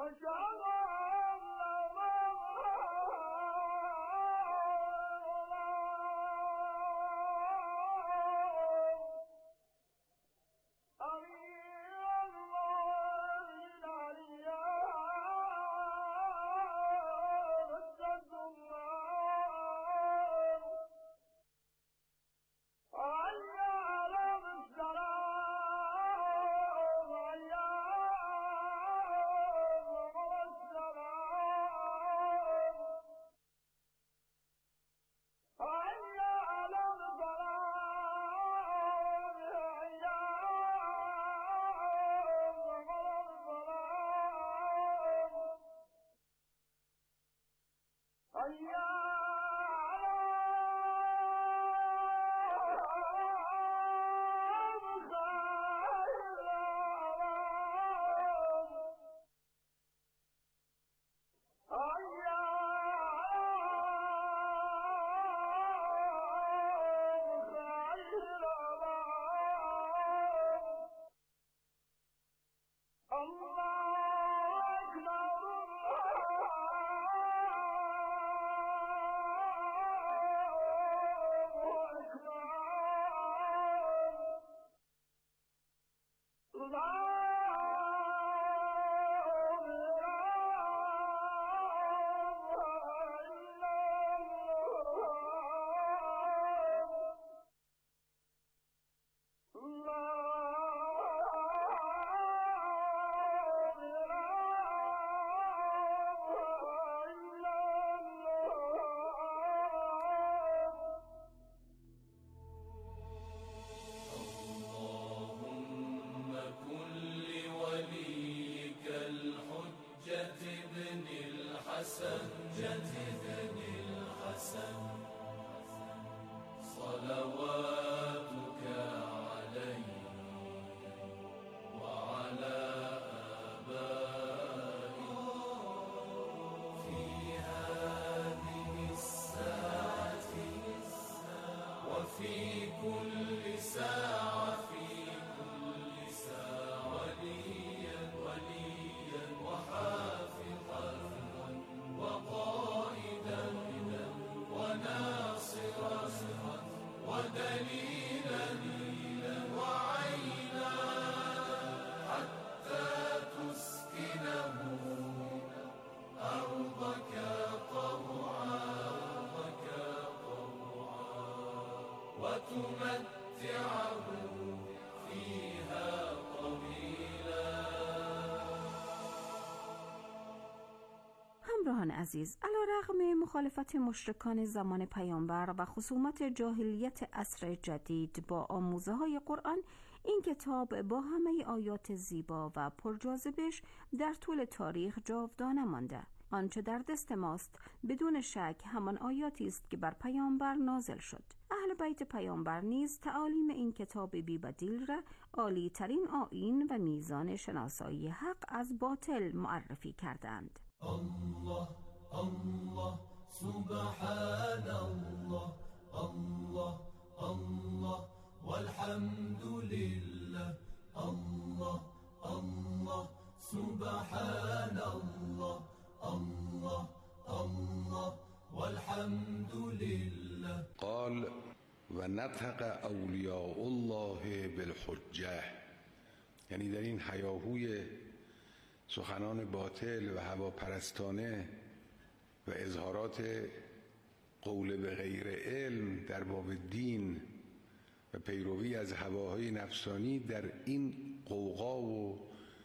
همراهان عزیز، علیرغم مخالفت مشرکان زمان پیامبر و خصومت جاهلیت عصر جدید با آموزه‌های قرآن، این کتاب با همه آیات زیبا و پرجاذبش در طول تاریخ جاودانه مانده. آنچه در دست ماست بدون شک همان آیاتی است که بر پیامبر نازل شد. اهل بیت پیامبر نیز تعالیم این کتاب بی‌بدیل را عالی ترین آیین و میزان شناسایی حق از باطل معرفی کردند. الله الله سبحان الله الله الله والحمد لله الله الله سبحان الله الله الله والحمد لله. قال و نطق اولیاء الله بالحجه، یعنی در این هیاهوی سخنان باطل و هواپرستانه و اظهارات قول به غیر علم در باب دین و پیروی از هواهای نفسانی، در این قوقا و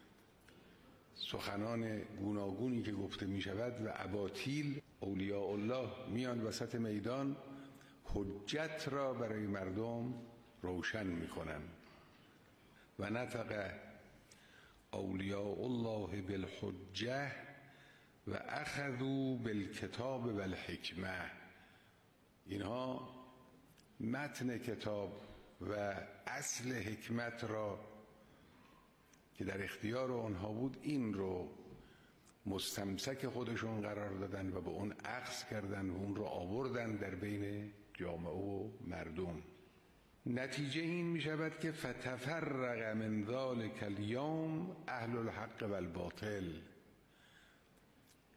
سخنان گوناگونی که گفته می شود و اباطیل، اولیاء الله میان وسط میدان حجت را برای مردم روشن می کنند. و نطق اولیاء الله بالحجه و اخذوا بالکتاب والحکمه، اینها متن کتاب و اصل حکمت را که در اختیار آنها بود این رو مستمسک خودشون قرار دادن و به اون اخذ کردن و اون رو آوردن در بین جامعه و مردم. نتیجه این می شود که فتفرق من ذلک الیوم اهل الحق و الباطل،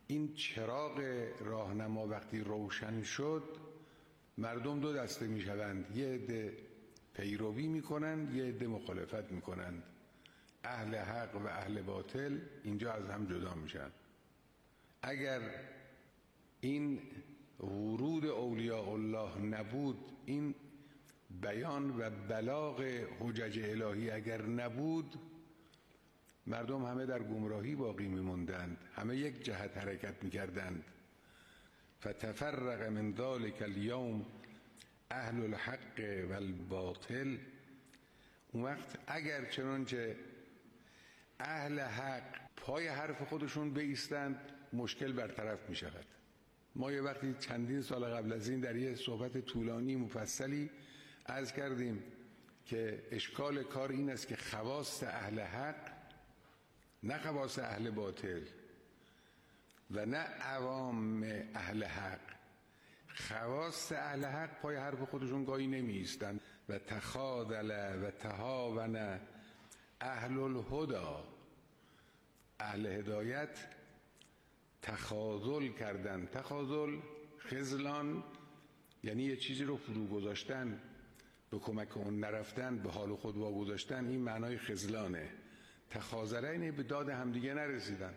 این چراغ راهنما وقتی روشن شد، مردم دو دسته میشوند، یه عده پیروی میکنند، یه عده مخالفت میکنند. اهل حق و اهل باطل اینجا از هم جدا میشن. اگر این ورود اولیاء الله نبود، این بیان و بلاغ حجج الهی اگر نبود، مردم همه در گمراهی باقی میموندند، همه یک جهت حرکت میکردند. فتفرق من ذلک اليوم اهل الحق والباطل. اون وقت اگر چنانچه اهل حق پای حرف خودشون بایستند، مشکل برطرف می شود. ما یه وقتی چندین سال قبل از این در یه صحبت طولانی مفصلی عرض کردیم که اشکال کار این است که خواص اهل حق، نه خواص اهل باطل و نه عوام اهل حق، خواص اهل حق پای حرف خودشون گاهی نمی ایستند. و تخاذل و تهاون اهل الهدى، اهل هدایت تخاذل کردن. تخاذل، خذلان، یعنی یه چیزی رو فرو گذاشتن، به کمک اون نرفتن، به حال خود واگذاشتن. این معنای خذلانه. تخاذل اینه به داد همدیگه نرسیدن،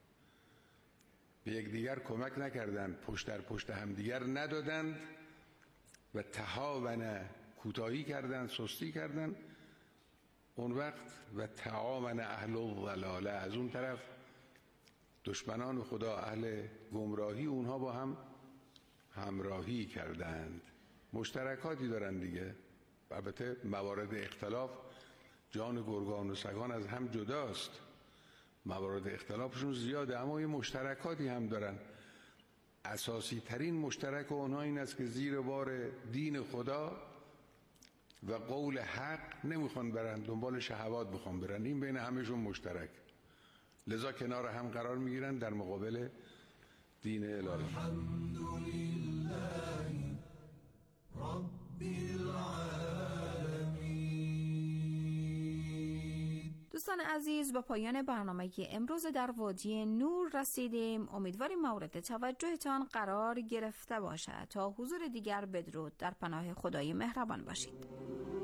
به یکدیگر کمک نکردن، پشت در پشت همدیگر ندادند. و تهاون، کوتاهی کردن، سستی کردن. اون وقت و تعاون اهل الضلاله، از اون طرف دشمنان خدا اهل گمراهی، اونها با هم همراهی کردند. مشترکاتی دارن دیگه، البته موارد اختلاف جان گرگان و سگان از هم جداست، موارد اختلافشون زیاده، اما یه مشترکاتی هم دارن. اساسی ترین مشترک اونها این است که زیر بار دین خدا و قول حق نمیخوان برن، دنبال شهوات میخوان برن. این بین همشون مشترک، لذا کنار هم قرار میگیرن در مقابل دین الهی. الحمدلله رب العالمین. دوستان عزیز، به پایان برنامه امروز در وادی نور رسیدیم. امیدواریم مورد توجهتان قرار گرفته باشد. تا حضور دیگر، بدرود، در پناه خدای مهربان باشید.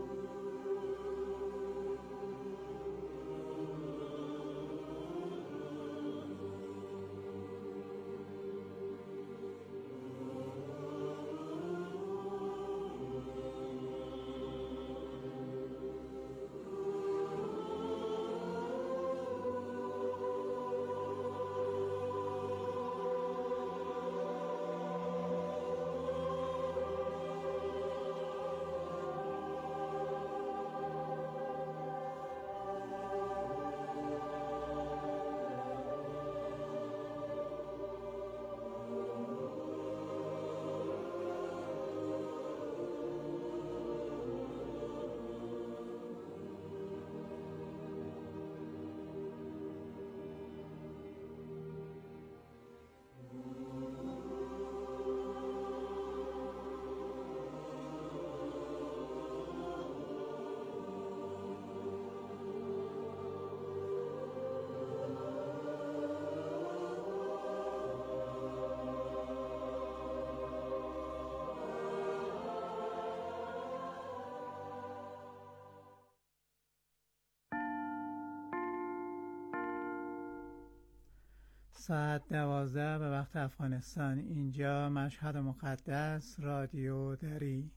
ساعت 12 به وقت افغانستان. اینجا مشهد مقدس، رادیو دری.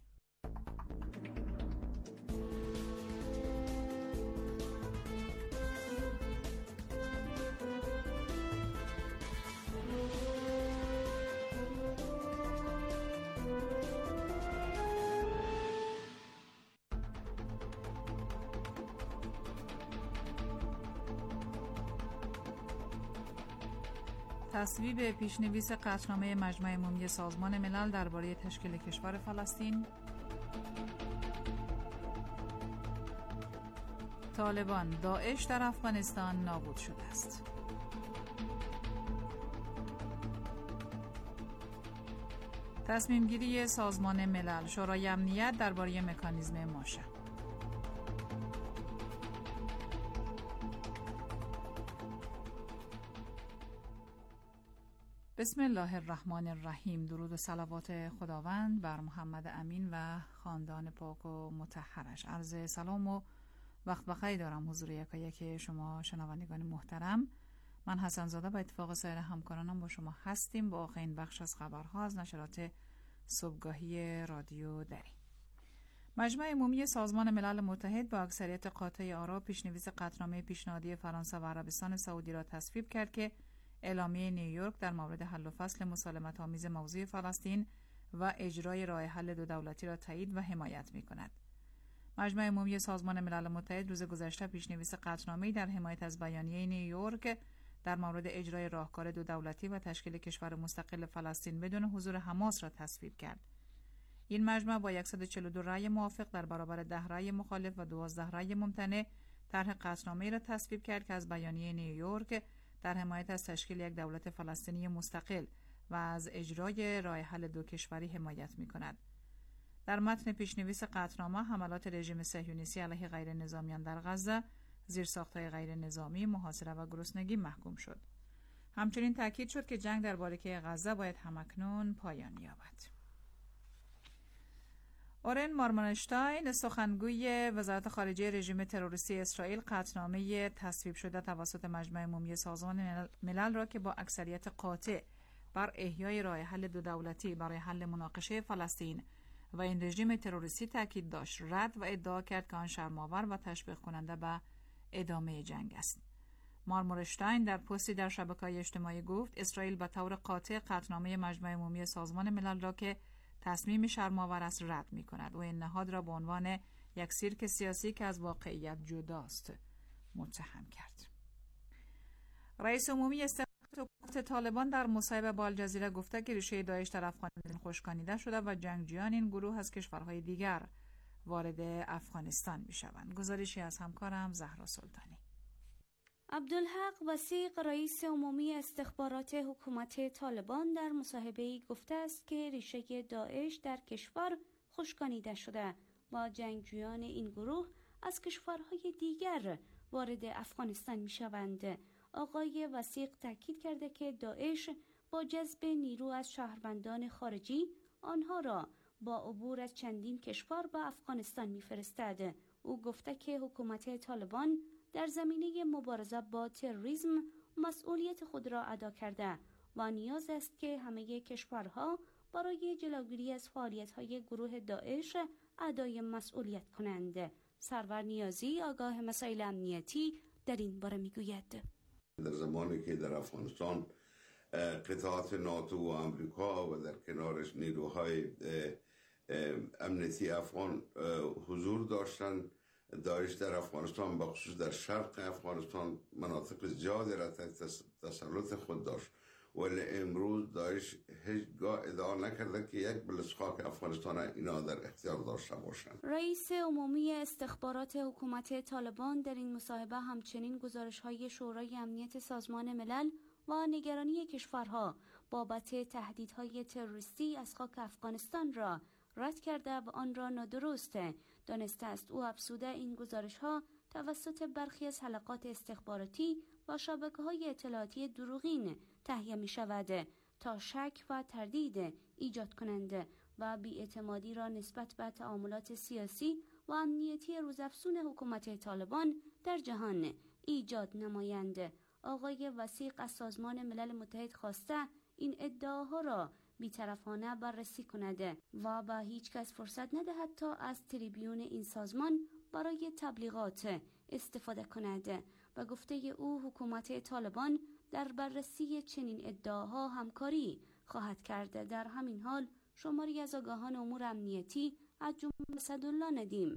تصویب پیشنویس قطعنامه مجمع عمومی سازمان ملل درباره تشکیل کشور فلسطین. طالبان، داعش در افغانستان نابود شده است. تصمیم گیری سازمان ملل، شورای امنیت درباره مکانیزم ماشه. بسم الله الرحمن الرحیم. درود و صلوات خداوند بر محمد امین و خاندان پاک و مطهرش. عرض سلام و وقت بخیر دارم حضور یکایک شما شنوندگان محترم. من حسن زاده با اتفاق سایر همکارانم با شما هستیم با آخرین بخش از خبرها از نشرات صبحگاهی رادیو دری. مجمع عمومی سازمان ملل متحد با اکثریت قاطع آرا پیشنویس قطعنامه پیشنهادی فرانسه و عربستان سعودی را تصویب کرد که اعلامیه نیویورک در مورد حل و فصل مسالمت‌آمیز موضوع فلسطین و اجرای راه حل دو دولتی را تایید و حمایت می‌کند. مجمع عمومی سازمان ملل متحد روز گذشته پیشنویس قطعنامه‌ای در حمایت از بیانیه نیویورک در مورد اجرای راهکار دو دولتی و تشکیل کشور مستقل فلسطین بدون حضور حماس را تصویب کرد. این مجمع با 142 رأی موافق در برابر 10 رأی مخالف و 12 رأی ممتنع طرح قطعنامه‌ای را تصویب کرد که از بیانیه نیویورک در حمایت از تشکیل یک دولت فلسطینی مستقل و از اجرای راه حل دو کشوری حمایت می‌کند. در متن پیشنویس قطعنامه حملات رژیم صهیونیستی علیه غیر نظامیان در غزه، زیرساخت‌های غیر نظامی، محاصره و گرسنگی محکوم شد. همچنین تاکید شد که جنگ در باریکه غزه باید همکنون پایان یابد. اورن مارمونشتاین سخنگوی وزارت خارجه رژیم تروریستی اسرائیل قطعنامه تصویب شده توسط مجمع عمومی سازمان ملل را که با اکثریت قاطع بر احیای راه حل دو دولتی برای حل مناقشه فلسطین و این رژیم تروریستی تاکید داشت رد و ادعا کرد که آن شرم‌آور و تشویق کننده به ادامه جنگ است. مارمونشتاین در پستی در شبکه‌های اجتماعی گفت اسرائیل به طور قاطع قطعنامه مجمع عمومی سازمان ملل را که تصمیم شرم‌آور است رد می‌کند و این نهاد را به عنوان یک سیرک سیاسی که از واقعیت جداست متهم کرد. رئیس عمومی استخبارات طالبان در مصاحبه با الجزیره گفته که ریشه داعش در افغانستان خشکانیده شده و جنگجویان این گروه از کشورهای دیگر وارد افغانستان می‌شوند. گزارشی از همکارم زهرا سلطانی. عبدالحق وثیق رئیس عمومی استخبارات حکومت طالبان در مصاحبه‌ای گفته است که ریشه داعش در کشور خشکانیده شده و جنگجویان این گروه از کشورهای دیگر وارد افغانستان می‌شوند. آقای وثیق تاکید کرده که داعش با جذب نیرو از شهروندان خارجی آنها را با عبور از چندین کشور به افغانستان می‌فرستد. او گفته که حکومت طالبان در زمینه مبارزه با تروریسم مسئولیت خود را ادا کرده و نیاز است که همه کشورها برای جلوگیری از فعالیت‌های گروه داعش ادای مسئولیت کنند. سرور نیازی آگاه مسائل امنیتی در این باره میگوید: در زمانی که در افغانستان قطعات ناتو و آمریکا و در کنارش نیروهای امنیتی افغان حضور داشتند، داعش در افغانستان بخصوص در شرق افغانستان مناطق زیادی را تسلط خود داشت، ولی امروز داعش هیچگاه ادعا نکرده که یک بلسخاک افغانستان اینا در اختیار داشته باشند. رئیس عمومی استخبارات حکومت طالبان در این مصاحبه همچنین گزارش‌های شورای امنیت سازمان ملل و نگرانی کشورها بابت تهدیدهای تروریستی از خاک افغانستان را رد کرده و آن را نادرست دانسته است. او افزوده این گزارش‌ها توسط برخی از حلقات استخباراتی و شبکه‌های اطلاعاتی دروغین تهیه می‌شود تا شک و تردید ایجاد کنند و بی‌اعتمادی را نسبت به تعاملات سیاسی و امنیتی روزافزون حکومت طالبان در جهان ایجاد نمایند. آقای وثیق از سازمان ملل متحد خواسته این ادعاها را بی‌طرفانه بررسی کند و به هیچ کس فرصت ندهد تا از تریبیون این سازمان برای تبلیغات استفاده کند. به گفته او حکومت طالبان در بررسی چنین ادعاها همکاری خواهد کرد. در همین حال شماری از آگاهان امور امنیتی از جمله اسدالله ندیم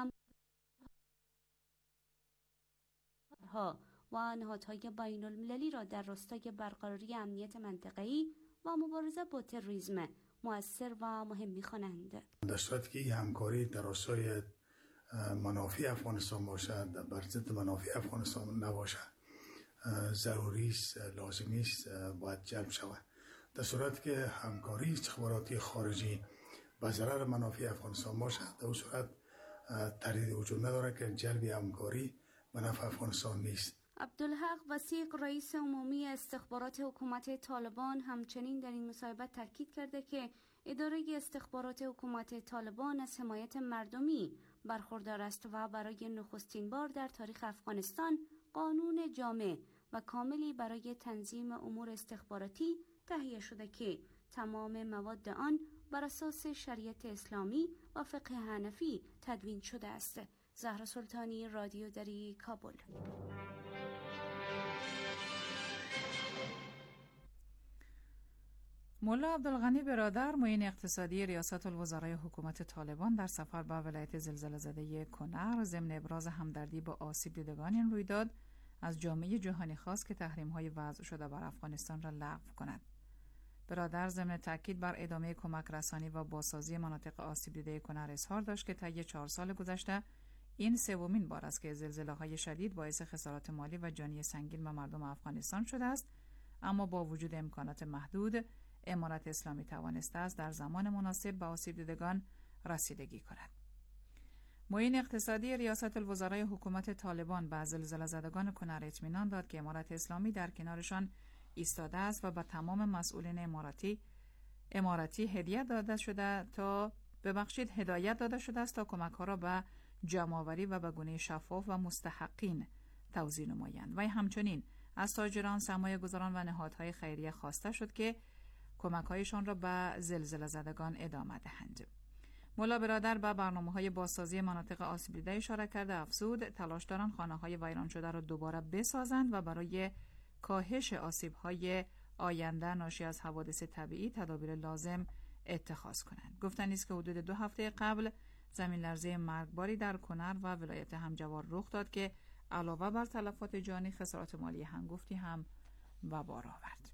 و نهادهای بین المللی را در راستای برقراری امنیت منطقه‌ای و مبارزه با تروریسم مؤثر و مهم می‌خوانند. در صورتی که این همکاری در راستای منافع افغانستان باشد، بر ضد منافع افغانستان نباشد، ضروری است، لازمی است، باید جلب شود. در صورتی که همکاری استخباراتی خارجی به ضرر منافع افغانستان باشد، در اون صورت تردید وجود نداره که جلب همکاری به نفع افغانستان نیست. عبدالحق وثیق رئیس عمومی استخبارات حکومت طالبان همچنین در این مصاحبه تاکید کرده که اداره استخبارات حکومت طالبان از حمایت مردمی برخوردار است و برای نخستین بار در تاریخ افغانستان قانون جامع و کاملی برای تنظیم امور استخباراتی تهیه شده که تمام مواد آن بر اساس شریعت اسلامی و فقه حنفی تدوین شده است. زهرا سلطانی، رادیو دری، کابل. مولا عبدالغنی برادر، معین اقتصادی ریاست الوزرای حکومت طالبان، در سفر به ولایت زلزله زده کنر ضمن ابراز همدردی با آسیب دیدگان این رویداد از جامعه جهانی خواست که تحریم‌های وضع شده بر افغانستان را لغو کند. برادر ضمن تاکید بر ادامه کمک رسانی و بازسازی مناطق آسیب دیده کنر اظهار داشت که طی 4 سال گذشته این سومین بار است که زلزله‌های شدید باعث خسارات مالی و جانی سنگین به مردم افغانستان شده است، اما با وجود امکانات محدود امارت اسلامی توانسته است در زمان مناسب به آسیب دیدگان رسیدگی کند. معین اقتصادی ریاست الوزرای حکومت طالبان به زلزله زدگان کنر اطمینان داد که امارت اسلامی در کنارشان ایستاده است و به تمام مسئولین اماراتی هدایت داده شده است تا کمک‌ها را به جمع‌آوری و به گونه شفاف و مستحقین توزیع نمایند. و همچنین از تاجران، سرمایه‌گذاران و نهادهای خیریه خواسته شد که کمک‌هایشان را به زلزله زدگان ادامه دهند. مولا برادر به برنامه‌های بازسازی مناطق آسیب دیده اشاره کرده افزود تلاش دارند خانه‌های ویران شده را دوباره بسازند و برای کاهش آسیب‌های آینده ناشی از حوادث طبیعی تدابیر لازم اتخاذ کنند. گفتنی است که حدود 2 هفته قبل زمین لرزه مرگباری در کنر و ولایت همجوار رخ داد که علاوه بر تلفات جانی خسارات مالی هنگفتی هم به بار آورد.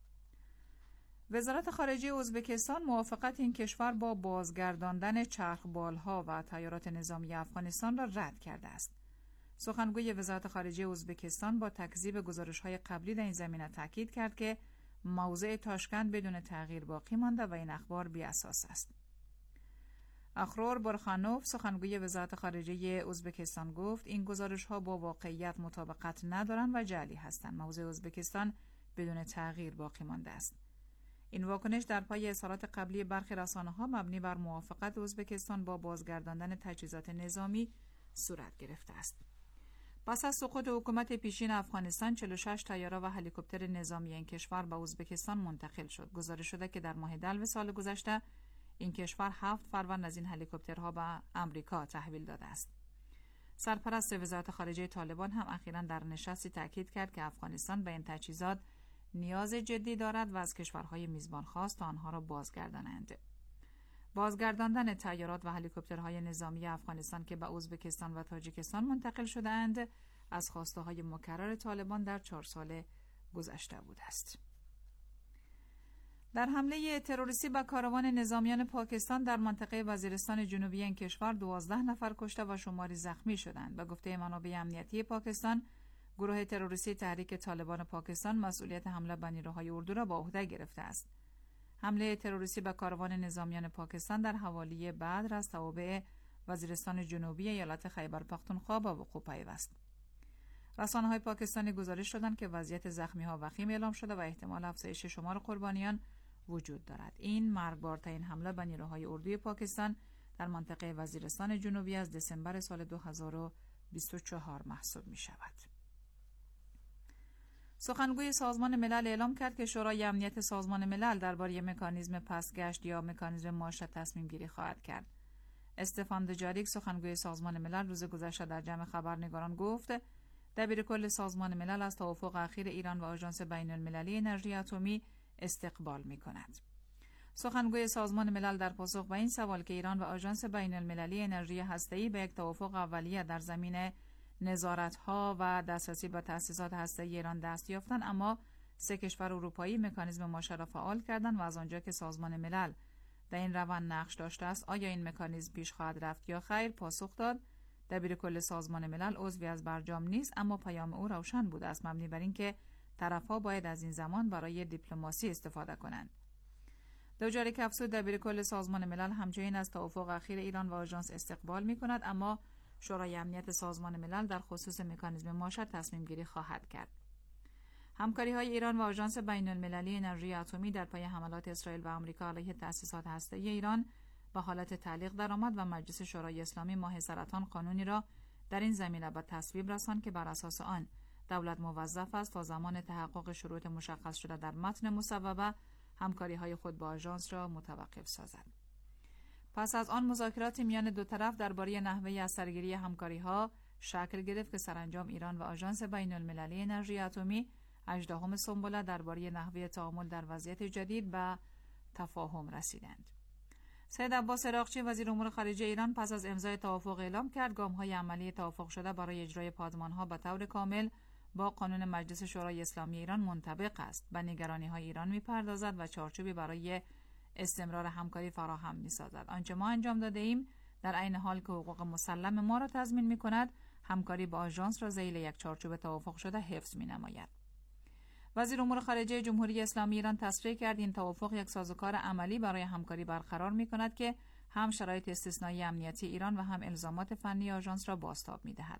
وزارت خارجه ازبکستان موافقت این کشور با بازگرداندن چرخبال‌ها و تیارات نظامی افغانستان را رد کرده است. سخنگوی وزارت خارجه ازبکستان با تکذیب گزارش‌های قبلی در این زمینه تاکید کرد که موضع تاشکند بدون تغییر باقی مانده و این اخبار بی‌اساس است. اخرور برخانوف، سخنگوی وزارت خارجه ازبکستان، گفت این گزارش‌ها با واقعیت مطابقت ندارند و جعلی هستند. موضع ازبکستان بدون تغییر باقی مانده است. این واکنش در پای اظهارات قبلی برخی رسانه‌ها مبنی بر موافقت ازبکستان با بازگرداندن تجهیزات نظامی صورت گرفته است. پس از سقوط حکومت پیشین افغانستان 46 طیاره و هلیکوپتر نظامی این کشور به ازبکستان منتقل شد. گزارش شده که در ماه دلو سال گذشته این کشور 7 فروند از این هلیکوپترها به امریکا تحویل داده است. سرپرست وزارت خارجه طالبان هم اخیراً در نشستی تاکید کرد که افغانستان به این تجهیزات نیاز جدی دارد و از کشورهای میزبان خواست تا آنها را بازگردانند. بازگرداندن طیارات و هلیکوپترهای نظامی افغانستان که به ازبکستان و تاجیکستان منتقل شده‌اند از خواسته‌های مکرر طالبان در 4 سال گذشته بوده است. در حمله تروریستی به کاروان نظامیان پاکستان در منطقه وزیرستان جنوبی این کشور 12 نفر کشته و شماری زخمی شدند. به گفته منابع امنیتی پاکستان، گروه تروریستی تحریک طالبان پاکستان مسئولیت حمله به نیروهای اردو را به عهده گرفته است. حمله تروریستی به کاروان نظامیان پاکستان در حوالی بدر از توابع وزیرستان جنوبی ایالت خیبر پختونخوا به وقوع پیوست. رسانه‌های پاکستانی گزارش دادند که وضعیت زخمی‌ها وخیم اعلام شده و احتمال افزایش شمار قربانیان وجود دارد. این مرگبارترین حمله به نیروهای اردوی پاکستان در منطقه وزیرستان جنوبی از دسامبر سال 2024 محسوب می شود. سخنگوی سازمان ملل اعلام کرد که شورای امنیت سازمان ملل درباره مکانیزم پسگشت یا مکانیزم معاشرت تصمیم گیری خواهد کرد. استفان دجاریک، سخنگوی سازمان ملل، روز گذشته در جمع خبرنگاران گفت دبیرکل سازمان ملل از توافق اخیر ایران و آژانس بین‌المللی انرژی اتمی استقبال می‌کند. سخنگوی سازمان ملل در پاسخ به این سوال که ایران و آژانس بین‌المللی انرژی هسته‌ای به یک توافق اولیه در زمینه نظارت‌ها و دسترسی به تأسیسات هسته‌ای ایران دست یافتند، اما 3 کشور اروپایی مکانیزم معاشرت را فعال کردند و از آنجا که سازمان ملل در این روند نقش داشته است آیا این مکانیزم پیش خواهد رفت یا خیر، پاسخ داد دبیرکل سازمان ملل عضوی از برجام نیست، اما پیام او روشن بوده است، مبنی بر اینکه طرف‌ها باید از این زمان برای دیپلماسی استفاده کنند. دجاریک افزود دبیرکل سازمان ملل همچنین از توافق اخیر ایران و آژانس استقبال می‌کند، اما شورای امنیت سازمان ملل در خصوص مکانیزم ماشه تصمیم گیری خواهد کرد. همکاری‌های ایران و آژانس بین‌المللی انرژی اتمی در پی حملات اسرائیل و آمریکا علیه تأسیسات هسته‌ای ایران به حالت تعلیق درآمد و مجلس شورای اسلامی ماه سرطان قانونی را در این زمینه به تصویب رساند که بر اساس آن دولت موظف است تا زمان تحقق شروط مشخص شده در متن مصوبه همکاری‌های خود با آژانس را متوقف سازد. پس از آن مذاکرات میان دو طرف درباره نحوه اثرگیری همکاری‌ها شکل گرفت که سرانجام ایران و آژانس بین‌المللی انرژی اتمی 18 سنبله درباره نحوه تعامل در وضعیت جدید به تفاهم رسیدند. سید عباس عراقچی وزیر امور خارجه ایران پس از امضای توافق اعلام کرد گام‌های عملی توافق شده برای اجرای پادمان‌ها به طور کامل با قانون مجلس شورای اسلامی ایران منطبق است. به نگرانی‌های ایران می‌پردازد و چارچوبی برای استمرار همکاری فراهم می‌سازد. آنچه ما انجام داده‌ایم در عین حال که حقوق مسلم ما را تضمین می‌کند، همکاری با آژانس را ذیل یک چارچوب توافق شده حفظ می‌نماید. وزیر امور خارجه جمهوری اسلامی ایران تصریح کرد این توافق یک سازوکار عملی برای همکاری برقرار می‌کند که هم شرایط استثنایی امنیتی ایران و هم الزامات فنی آژانس را بازتاب می‌دهد.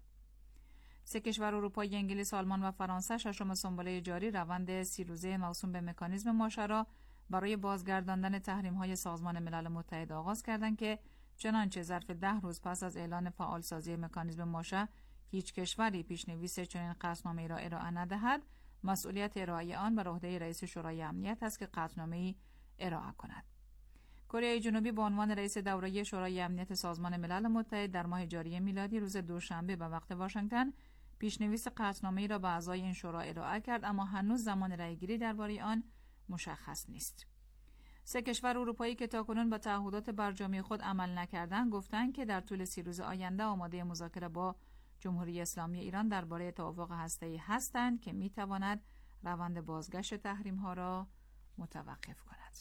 سه کشور اروپایی انگلیس، آلمان و فرانسه 6 سنبله جاری روند 30 روزه موسوم به مکانیزم ماشه را برای بازگرداندن تحریم‌های سازمان ملل متحد آغاز کردند که چنانچه ظرف 10 روز پس از اعلان فعالسازی مکانیزم ماشه هیچ کشوری پیش‌نویس چنین قطعنامه‌ای را ارائه ندهد، مسئولیت ارائه آن بر عهده رئیس شورای امنیت است که قطعنامه‌ای ارائه کند. کره جنوبی به عنوان رئیس دوره شورای امنیت سازمان ملل متحد در ماه جاری میلادی روز دوشنبه به وقت واشنگتن پیش‌نویس قطعنامه‌ای را به اعضای این شورا ارائه کرد، اما هنوز زمان رأیگیری درباره آن مشخص نیست. سه کشور اروپایی که تاکنون به تعهدات برجامی خود عمل نکردند گفتند که در طول 30 روز آینده آماده مذاکره با جمهوری اسلامی ایران درباره توافق هسته‌ای هستند که می‌تواند روند بازگشت تحریم‌ها را متوقف کند.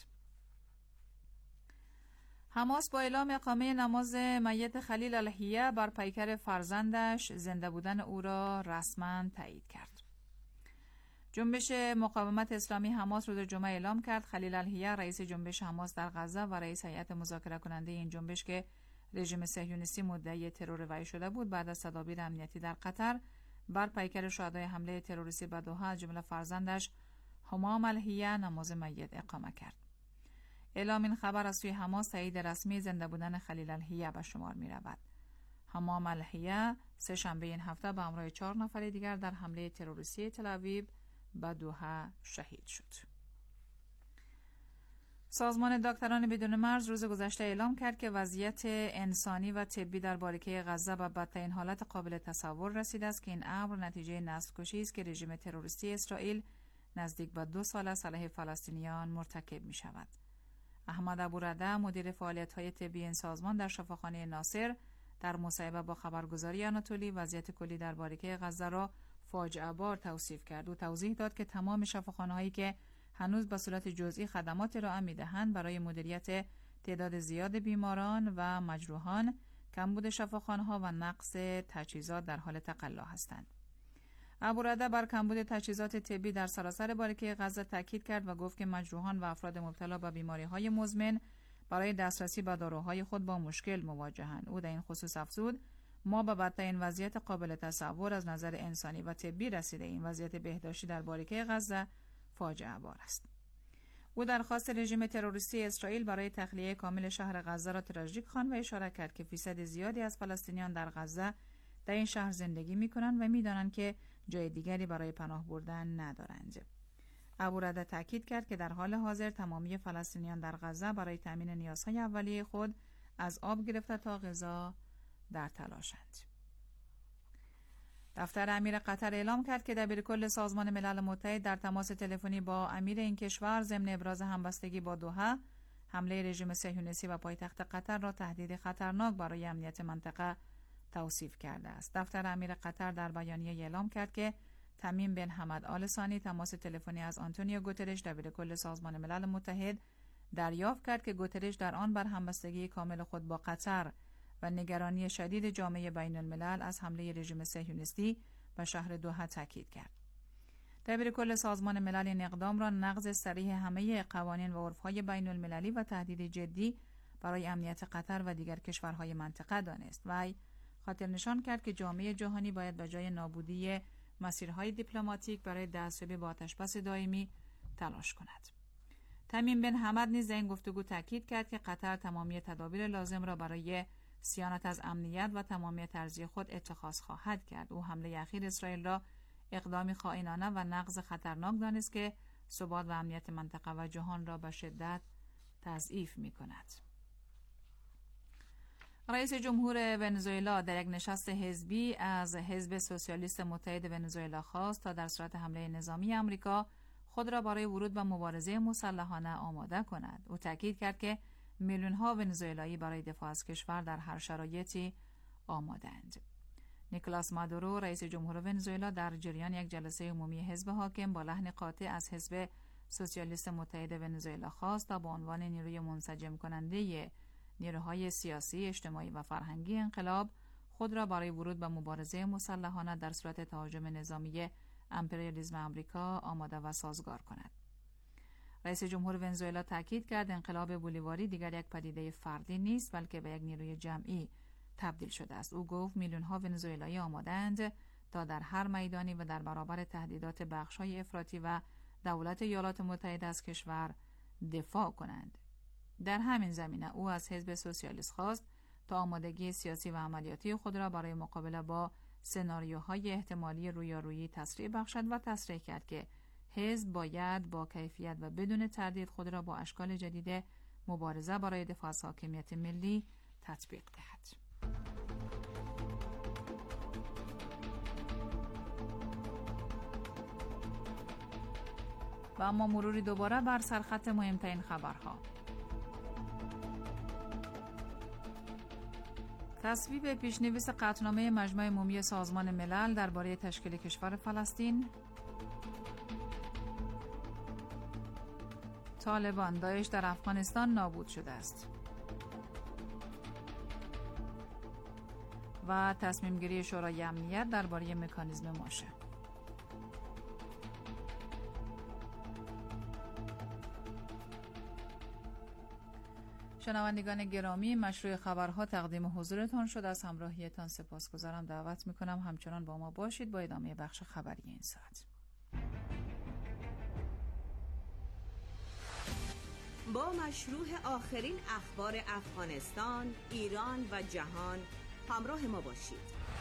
حماس با اعلام اقامه نماز میت خلیل الحیه بر پیکر فرزندش زنده بودن او را رسما تایید کرد. جنبش مقاومت اسلامی حماس روز جمعه اعلام کرد خلیل الحیه رئیس جنبش حماس در غزه و رئیس هیئت مذاکره کننده این جنبش که رژیم صهیونیستی مدعی ترور وی شده بود بعد از تدابیر امنیتی در قطر بر پیکر شهدای حمله تروریستی به دوحه از جمله فرزندش همام الحیه نماز میت اقامه کرد. اعلام این خبر از سوی حماس تایید رسمی زنده بودن خلیل الحیه به شمار می رود. همام الحیه سه شنبه این هفته به همراه 4 نفر دیگر در حمله تروریستی تل‌آویو به دوحه شهید شد. سازمان دکتران بدون مرز روز گذشته اعلام کرد که وضعیت انسانی و طبی در باریکه غزه به بدترین حالت قابل تصور رسیده است که این امر نتیجه نسل‌کشی است که رژیم تروریستی اسرائیل نزدیک به 2 سال است علیه فلسطینیان مرتکب می شود. احمد ابورده مدیر فعالیت‌های طبی این سازمان در شفاخانه ناصر در مصاحبه با خبرگزاری آناتولی وضعیت کلی در باریکه غزه را فاجعه بار توصیف کرد و توضیح داد که تمام شفاخانه‌هایی که هنوز به صورت جزئی خدمات ارائه می‌دهند برای مدیریت تعداد زیاد بیماران و مجروحان، کمبود شفاخانه‌ها و نقص تجهیزات در حال تقلا هستند. ابورده بر کمبود تجهیزات طبی در سراسر باریکه غزه تاکید کرد و گفت که مجروحان و افراد مبتلا به بیماری‌های مزمن برای دسترسی به داروهای خود با مشکل مواجهند. او در این خصوص افزود: ما به بدترین وضعیت قابل تصور از نظر انسانی و طبی رسیده ایم. وضعیت بهداشتی در باریکه غزه فاجعه بار است. او درخواست رژیم تروریستی اسرائیل برای تخلیه کامل شهر غزه را تراژیک خواند و اشاره کرد که فیصد زیادی از فلسطینیان در غزه در این شهر زندگی می‌کنند و می‌دانند که جای دیگری برای پناه بردن ندارند. ابورده تاکید کرد که در حال حاضر تمامی فلسطینیان در غزه برای تامین نیازهای اولیه خود از آب گرفته تا غذا در تلاشند. دفتر امیر قطر اعلام کرد که دبیرکل سازمان ملل متحد در تماس تلفنی با امیر این کشور ضمن ابراز همبستگی با دوحه حمله رژیم صهیونیستی و پایتخت قطر را تهدید خطرناک برای امنیت منطقه توصیف کرده است. دفتر امیر قطر در بیانیه اعلام کرد که تمیم بن حمد آل ثانی تماس تلفنی از آنتونیو گوترش دبیرکل سازمان ملل متحد دریافت کرد که گوترش در آن بر همبستگی کامل خود با قطر و نگرانی شدید جامعه بین الملل از حمله رژیم صهیونیستی به شهر دوحه تاکید کرد. دبیرکل سازمان ملل این اقدام را نقض صریح همه قوانین و عرف‌های بین المللی و تهدید جدی برای امنیت قطر و دیگر کشورهای منطقه دانست. وی خاطر نشان کرد که جامعه جهانی باید به جای نابودی مسیرهای دیپلماتیک برای دستیابی به آتش‌بس دائمی تلاش کند. تمیم بن حمد نیز در این گفتگو تاکید کرد که قطر تمامی تدابیر لازم را برای صیانت از امنیت و تمامیت ارضی خود اتخاذ خواهد کرد. او حمله اخیر اسرائیل را اقدامی خائنانه و نقض خطرناک دانست که ثبات و امنیت منطقه و جهان را به شدت تضعیف می‌کند. رئیس جمهور ونزوئلا در یک نشست حزبی از حزب سوسیالیست متحد ونزوئلا خواست تا در صورت حمله نظامی آمریکا خود را برای ورود به مبارزه مسلحانه آماده کند. او تاکید کرد که میلیون‌ها ونزوئلایی برای دفاع از کشور در هر شرایطی آماده‌اند. نیکولاس مادورو رئیس جمهور ونزوئلا در جریان یک جلسه عمومی حزب حاکم با لحن قاطع از حزب سوسیالیست متحد ونزوئلا خواست تا به عنوان نیروی منسجم کننده نیروهای سیاسی، اجتماعی و فرهنگی انقلاب خود را برای ورود به مبارزه مسلحانه در صورت تهاجم نظامی امپریالیسم آمریکا آماده و سازگار کند. رئیس جمهور ونزوئلا تاکید کرد انقلاب بولیواری دیگر یک پدیده فردی نیست بلکه به یک نیروی جمعی تبدیل شده است. او گفت میلیون‌ها ونزوئلایی آماده‌اند تا در هر میدانی و در برابر تهدیدات بخش‌های افراطی و دولت ایالات متحده از کشور دفاع کنند. در همین زمینه او از حزب سوسیالیست خواست تا آمادگی سیاسی و عملیاتی خود را برای مقابله با سناریوهای احتمالی رویارویی تسریع بخشد و تصریح کرد که حزب باید با کیفیت و بدون تردید خود را با اشکال جدید مبارزه برای دفاع از حاکمیت ملی تطبیق دهد. و اما مروری دوباره بر سرخط مهمترین خبرها. تصویب پیشنویس قطعنامه مجمع عمومی سازمان ملل درباره تشکیل کشور فلسطین. طالبان، داعش در افغانستان نابود شده است. و تصمیم گیری شورای امنیت درباره مکانیزم ماشه. شنوندگان گرامی، مشروع خبرها تقدیم حضورتان شد. از همراهیتان سپاسگزارم. دعوت میکنم همچنان با ما باشید با ادامه بخش خبری این ساعت. با مشروع آخرین اخبار افغانستان، ایران و جهان همراه ما باشید.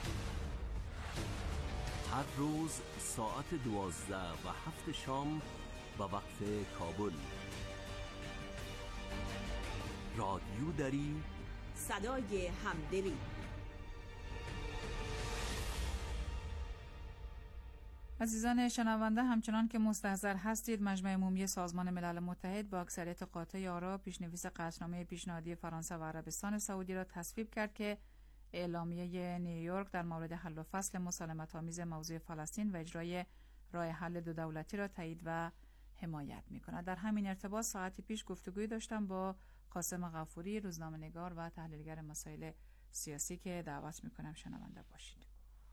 هر روز ساعت 12 و 7 شام به وقت کابل. رادیو دری، صدای همدلی. عزیزان شنونده، همچنان که مستحضر هستید مجمع عمومی سازمان ملل متحد با اکثریت قاطع آرا پیشنویس قطعنامه پیشنهادی فرانسه و عربستان سعودی را تصویب کرد که اعلامیه نیویورک در مورد حل و فصل مسالمت‌آمیز موضوع فلسطین و اجرای راه حل دو دولتی را تایید و حمایت می‌کند. در همین ارتباط ساعتی پیش گفتگوی داشتم با قاسم غفوری، روزنامه‌نگار و تحلیلگر مسائل سیاسی که دعوت می‌کنم شنونده باشید.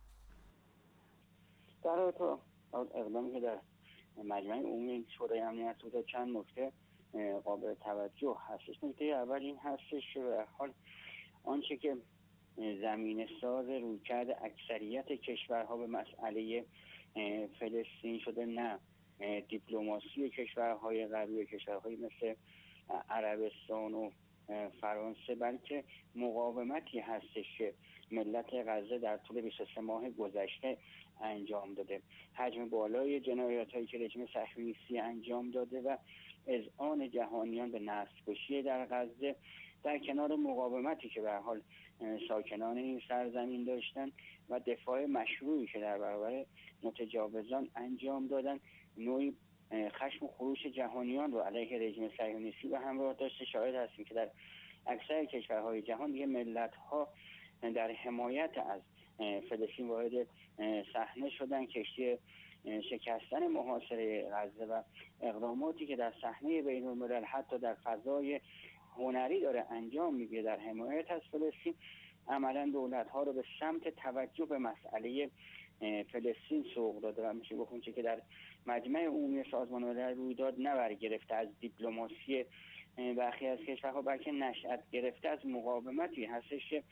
در رابطه اقدامی که در مجمع عمومی شورای امنیت بود چند نکته قابل توجه هستش. نکته اول این هستش به حال آنچه که زمینه ساز رویکرد اکثریت کشورها به مسئله فلسطین شده، نه دیپلماسی کشورهای غربی، کشورهای مثل عربستان و فرانسه، بلکه مقاومتی هستش که ملت غزه در طول 23 ماه گذشته انجام داده. حجم بالای جنایات‌هایی که رژیم صهیونیستی انجام داده و اذعان جهانیان به نسل‌کشی در غزه در کنار مقاومتی که به هر حال ساکنان این سرزمین داشتن و دفاع مشروعی که در برابر متجاوزان انجام دادن، نوعی خشم و خروش جهانیان رو علیه رژیم صهیونیستی به همراه داشته. شاهد هستیم که در اکثر کشورهای جهان دیگه ملت‌ها در حمایت از فلسطین وارد صحنه شدن. کشتی شکستن محاصره غزه و اقداماتی که در صحنه بین‌الملل حتی در فضای هنری داره انجام میگیره در حمایت از فلسطین، عملا دولت‌ها رو به سمت توجه به مسئله فلسطین سوق داده و میشه گفت اونچه که در مجمع عمومی سازمان ملل روی داد نه برگرفته از دیپلماسی برخی از کشورها، بلکه نشأت گرفته از مقاومتی هستش که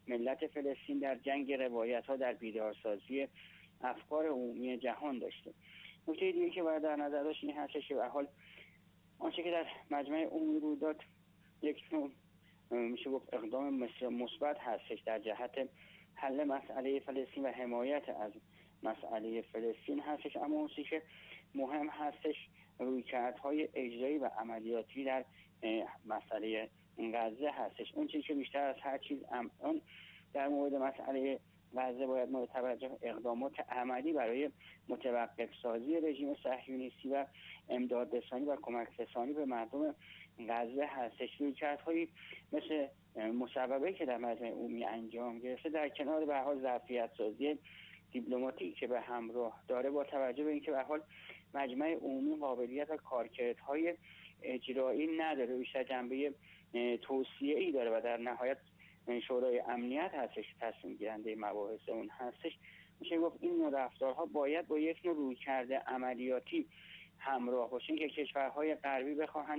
ملت فلسطین در جنگ روایت‌ها در بیدارسازی افکار عمومی جهان داشته. نکته دیگه که باید در نظر داشت این هستش که به حال آنچه که در مجمع عمومی روی داد یک نوع میشه گفت اقدام مثبت هستش در جهت حل مسئله فلسطین و حمایت از مسئله فلسطین هستش، اما اون چیزی که مهم هستش رویکردهای اجرایی و عملیاتی در مسئله غزه هستش. اون چیزی که بیشتر از هر چیز اون در مورد مسئله غزه باید مورد توجه اقدامات عملی برای متوقف سازی رژیم صهیونیستی و امداد رسانی و کمک رسانی به مردم غزه هستش. رویکردهایی مثل مصوبه‌ای که در مجمع عمومی انجام گرفته در کنار به هر حال ظرفیت سازی دیپلماتیکی که به همراه داره، با توجه به اینکه به هر حال مجمع عمومی قابلیت و کارکردهای اجرایی نداره، بیشتر جنبه توصیه‌ای داره و در نهایت شورای امنیت هستش تصمیم گیرنده مباحث اون هستش، میشه گفت این نوع رفتارها باید با یک نوع رویکرد عملیاتی همراه باشن که کشورهای غربی بخواهند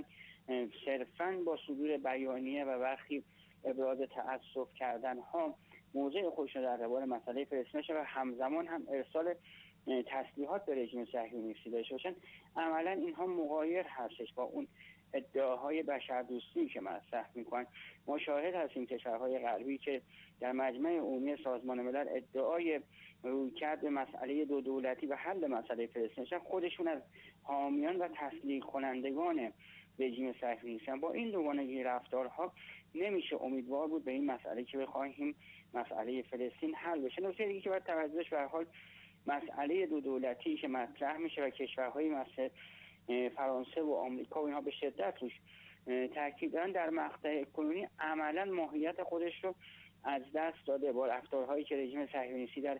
صرفاً با صدور بیانیه و برخی ابراز تأسف کردن ها موضع خودشون در قبال مسئله فلسطین و همزمان هم ارسال تسلیحات به رژیم صهیونیستی داشته باشن. عملاً اینها مغایر هستش با اون ادعاهای بشردوستی که مطرح میکنن. ما شاهد هستیم کشورهای غربی که در مجمع عمومی سازمان ملل ادعای رویکرد به مسئله دو دولتی و حل مسئله فلسطین خودشون از حامیان و تسلیح کنندگان رژیم صهیونیستی. با این دوگانگی رفتارها نمیشه امیدوار بود به این مسئله که بخواهیم مسئله فلسطین حل بشه. نکته دیگه که باید توجهش به هر حال مسئله دو دولتی که مطرح میشه و کشورهای مثل فرانسه و آمریکا و اینها به شدت روش تاکید دارن، در مقطع کنونی عملا ماهیت خودش رو از دست داده با رفتارهایی که رژیم صهیونیستی در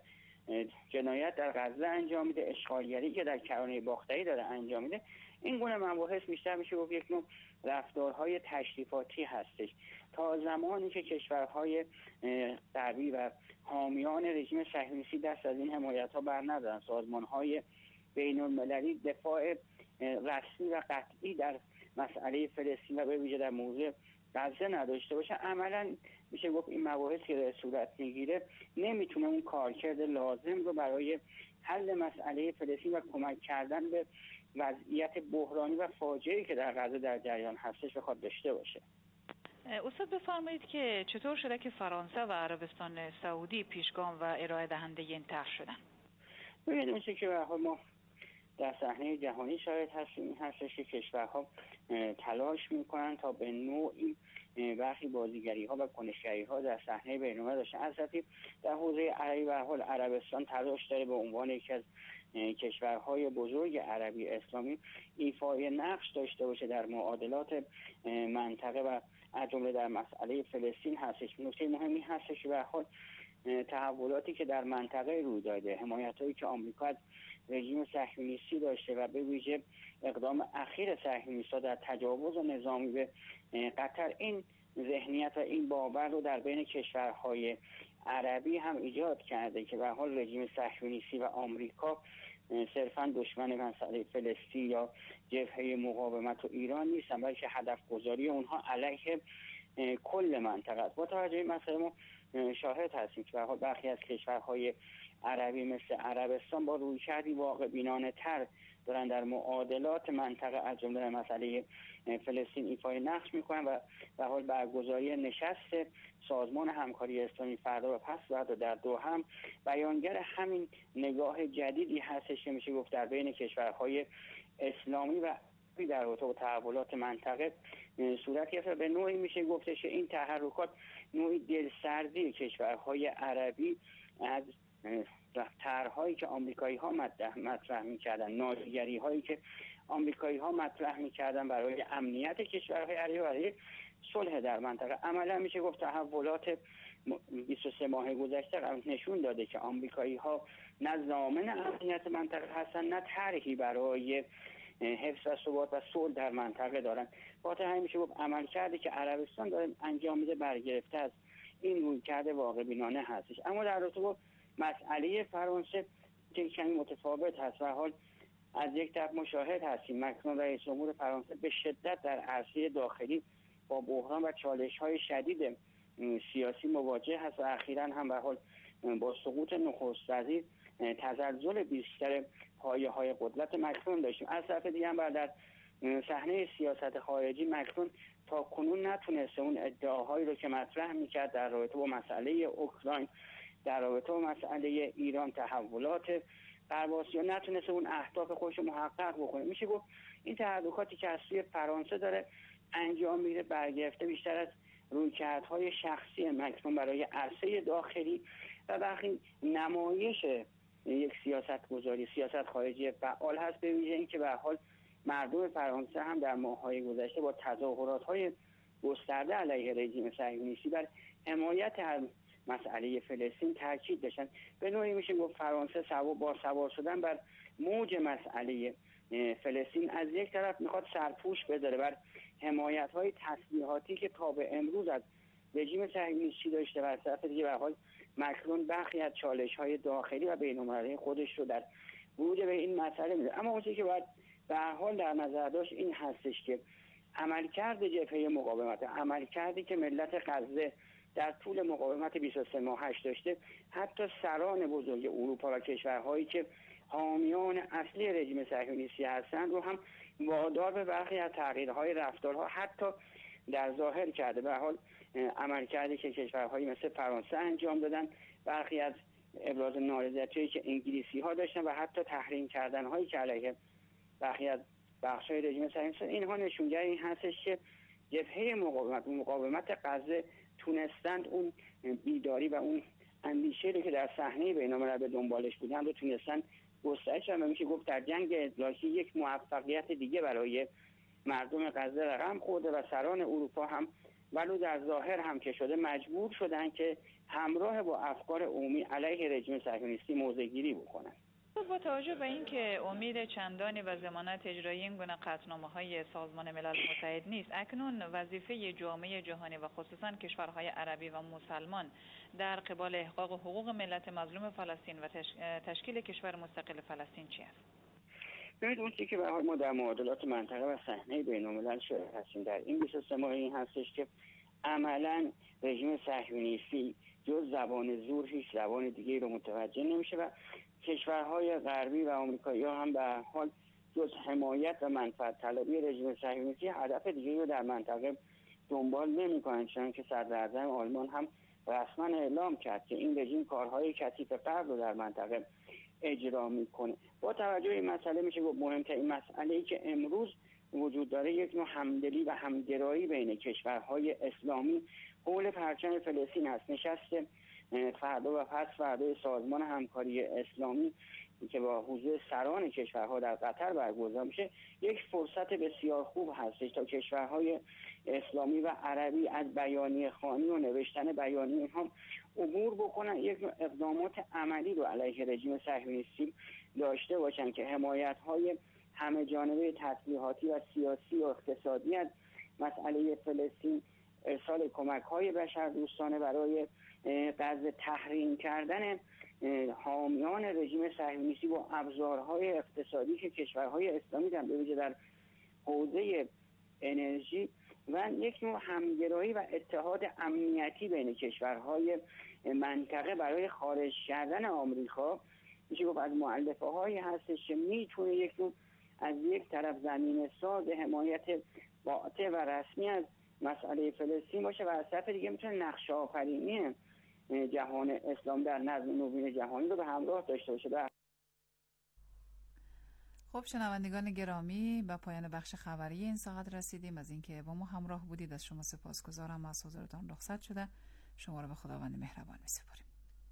جنایت در غزه انجام میده، اشغالگری که در کرانه باختری داره انجام میده. این گونه مباحث بیشتر میشه گفت یک نوع رفتارهای تشریفاتی هستش. تا زمانی که کشورهای غربی و حامیان رژیم صهیونیستی دست از این حمایت‌ها بر ندارن، سازمان‌های بین‌المللی دفاع رسمی و قطعی در مسئله فلسطین و به ویژه در موضوع غزه نداشته باشه، عملاً میشه گفت این مباحث که صورت میگیره نمیتونه اون کارکرد لازم رو برای حل مسئله فلسطین و کمک کردن به وضعیت بحرانی و فاجعه‌ای که در غزه در جریان هستش بخواد داشته باشه. استاد بفرمایید که چطور شده که فرانسه و عربستان سعودی پیشگام و ارائه دهنده این طرح شدن؟ ببینید اون چیزی که به حال ما در صحنه جهانی شاهد هستیم این هستش که کشورها تلاش میکنن تا به نوعی برخی بازیگری‌ها و کنشگری‌ها در صحنه بین‌المللی داشتن. البته در حوزه عربی به هر حال عربستان تلاش داره به عنوان یکی از کشورهای بزرگ عربی اسلامی ایفای نقش داشته باشه در معادلات منطقه و از جمله در مسئله فلسطین هستش. نکته مهمی هستش که به هر حال تحولاتی که در منطقه روی داده، حمایت‌هایی که آمریکا از رژیم صهیونیستی داشته و به ویژه اقدام اخیر صهیونیست‌ها در تجاوز نظامی به قطر، این ذهنیت و این باور رو در بین کشورهای عربی هم ایجاد کرده که به حال رژیم صهیونیستی و آمریکا صرفاً دشمن مسئله فلسطین یا جبهه مقاومت و ایران نیستن، بلکه هدف گذاری اونها علیه کل منطقه است. با توجه به مسئله ما شاهد هستیم که به حال برخی از کشورهای عربی مثل عربستان با رویکردی واقع بینانه تر دارن در معادلات منطقه از جمله مسئله فلسطین ایفای نقش میکنن و به حال برگزاری نشست سازمان همکاری اسلامی فردا و پس فردا در دوحه هم بیانگر همین نگاه جدیدی هستش که میشه گفت در بین کشورهای اسلامی و در رابطه با تحولات منطقه صورت گرفته. به نوعی میشه گفتش که این تحرکات نوعی دلسردی کشورهای عربی از طرح‌هایی که آمریکایی‌ها مطرح می‌کردن، ناجیگری‌هایی که آمریکایی‌ها مطرح می‌کردن برای امنیت کشورهای عربی و برای صلح در منطقه، عملا میشه گفت تحولات 23 ماه گذشته نشون داده که آمریکایی‌ها نه ضامن امنیت منطقه هستن نه طرحی برای حفظ و ثبات و صلح در منطقه دارن. خاطر همین میشه گفت عملکردی که عربستان داره انجام میده برگرفته از این رویکرد واقع بینانه هستش. اما در رابطه با مسئله فرانسه که کمی متفاوت هست و حال از یک طرف مشاهد هستیم مکرون رئیس جمهور فرانسه به شدت در عرصه داخلی با بحران و چالش‌های شدید سیاسی مواجه هست و اخیراً هم به حال با سقوط نخست وزیر تزلزل بیشتر پایه‌های قدرت مکرون داشتیم. از طرف دیگه هم در صحنه سیاست خارجی مکرون تا کنون نتونسته اون ادعاهایی رو که مطرح میکرد در رابطه با مسئله اوکراین، در رابطه با مسئله ایران، تحولات غرب آسیا، نتونسته اون اهداف خودش رو محقق بکنه. میشه گفت این تحرکاتی که از سوی فرانسه داره انجام میده برگرفته بیشتر از رویکردهای شخصی مکرون برای عرصه داخلی و برخی نمایش یک سیاست خارجی فعال هست، به ویژه اینکه به حال مردم فرانسه هم در ماه‌های گذشته با تظاهرات‌های گسترده علیه رژیم صهیونیستی بر حمایت از مسئله فلسطین تاکید داشتن. به نوعی میشه گفت فرانسه با سوار شدن بر موج مسئله فلسطین از یک طرف میخواد سرپوش بذاره بر حمایت‌های تسلیحاتی که تا به امروز از رژیم صهیونیستی داشته و از طرف دیگه به حال مکرون برخی از چالش‌های داخلی و بین‌المللی خودش رو در ورود به این مسئله میده. اما اون چیزی که باید به هر حال در نظر داشت این هستش که عملکرد جبهه مقاومت، عملکردی که ملت غزه در طول مقاومت 23 ماهش داشته، حتی سران بزرگ اروپا و کشورهایی که حامیان اصلی رژیم صهیونیستی هستند رو هم وادار به برخی از تغییرهای رفتارها حتی در ظاهر کرده. به حال عملکردی که کشورهایی مثل فرانسه انجام دادن، برخی از ابراز نارضایتی که انگلیسی ها داشتن و حتی تحریم کردن هایی که علیه برخی از بخش‌های رژیم صهیونیستی، اینها نشونگر این هستش که جبهه مقاومت غزه تونستند اون بیداری و اون اندیشه‌ای که در صحنه بین‌الملل به دنبالش بودن رو تونستن گسترش بدن و میشه گفت در جنگ اطلاعاتی یک موفقیت دیگه برای مردم غزه رقم خورده و سران اروپا هم ولو در ظاهر هم که شده مجبور شدن که همراه با افکار عمومی علیه رژیم صهیونیستی موضع‌گیری بکنن. با توجه به اینکه امید چندانی و ضمانت اجرایی این گونه قطعنامه‌های سازمان ملل متحد نیست، اکنون وظیفه جامعه جهانی و خصوصا کشورهای عربی و مسلمان در قبال احقاق حقوق ملت مظلوم فلسطین و تشکیل کشور مستقل فلسطین چی است؟ ببینید اون چیزی که به حال ما در معادلات منطقه و صحنه بین‌الملل شاهد هستیم در این 23 ماه این هستش که عملاً رژیم صهیونیستی جز زبان زور هیچ زبان دیگه رو متوجه نمیشه و کشورهای غربی و آمریکایی‌ها هم به حال جز حمایت و منفعت طلبی رژیم صهیونیستی هدف دیگه‌ای رو در منطقه دنبال نمی‌کنن، چنانکه صدراعظم آلمان هم رسما اعلام کرد که این رژیم کارهای کثیف غرب رو در منطقه اجرا میکنه. با توجه به این مسئله میشه گفت مهمترین مسئله‌ای که امروز وجود داره یک نوع همدلی و همگرایی بین کشورهای اسلامی حول پرچم فلسطین است. نشست فردا و پس فردا سازمان همکاری اسلامی که با حضور سران کشورها در قطر برگزار میشه یک فرصت بسیار خوب هستش تا کشورهای اسلامی و عربی از بیانیه خوانی و نوشتن بیانیه هم عبور بکنن، یک اقدامات عملی رو علیه رژیم صهیونیستی داشته باشن که حمایت‌های همه جانبه تسلیحاتی و سیاسی و اقتصادی از مسئله فلسطین، ارسال کمک‌های بشردوستانه برای غزه، تحریم کردن حامیان رژیم صهیونیستی با ابزارهای اقتصادی که کشورهای اسلامی در به ویژه در حوزه انرژی و یک نوع همگرایی و اتحاد امنیتی بین کشورهای منطقه برای خارج کردن آمریکا میشه گفت از مؤلفه هایی هستش که میتونه یک نوع از یک طرف زمین ساز حمایت قاطع و رسمی از مسئله فلسطین باشه و از طرف دیگه میتونه نقشه آفرینی جهان اسلام در نظم نوین جهانی رو به همراه داشته باشه. خب شنوندگان گرامی، به پایان بخش خبری این ساعت رسیدیم. از اینکه با ما همراه بودید از شما سپاسگزارم. از حضورتان رخصت شده شما رو به خداوند مهربان می‌سپاریم.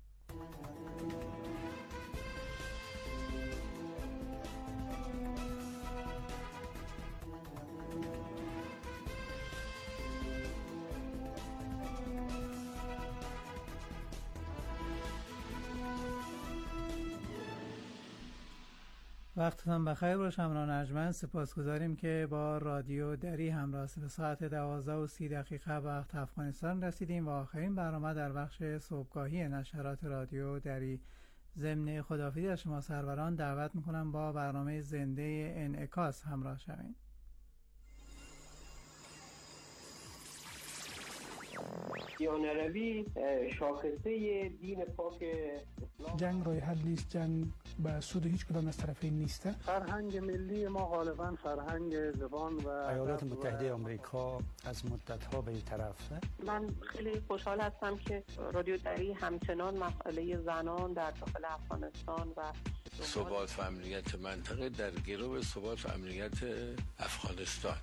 وقتتان بخیر باشه همراهان ارجمند. سپاسگزاریم که با رادیو دری همراه به ساعت 12:30 وقت افغانستان رسیدیم و آخرین برنامه در بخش صبحگاهی نشرات رادیو دری. ضمن خداحافظی از شما سروران دعوت میکنم با برنامه زنده انعکاس همراه شوید. جهان عربی شاخصه دین پاک اسلام. جنگ راه حل نیست، جنگ به سود هیچ کدام از طرفین نیست. فرهنگ ملی ما غالبا فرهنگ زبان و ایالات متحده آمریکا از مدت‌ها به این طرفه. من خیلی خوشحال هستم که رادیو دری همچنان مسئله زنان در داخل افغانستان و ثبات و امنیت منطقه در گرو ثبات و امنیت افغانستان.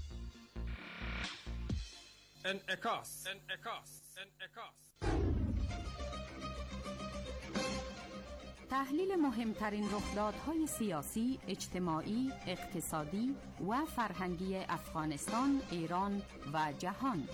انعکاس. تحلیل مهمترین رخدادهای سیاسی، اجتماعی، اقتصادی و فرهنگی افغانستان، ایران و جهان.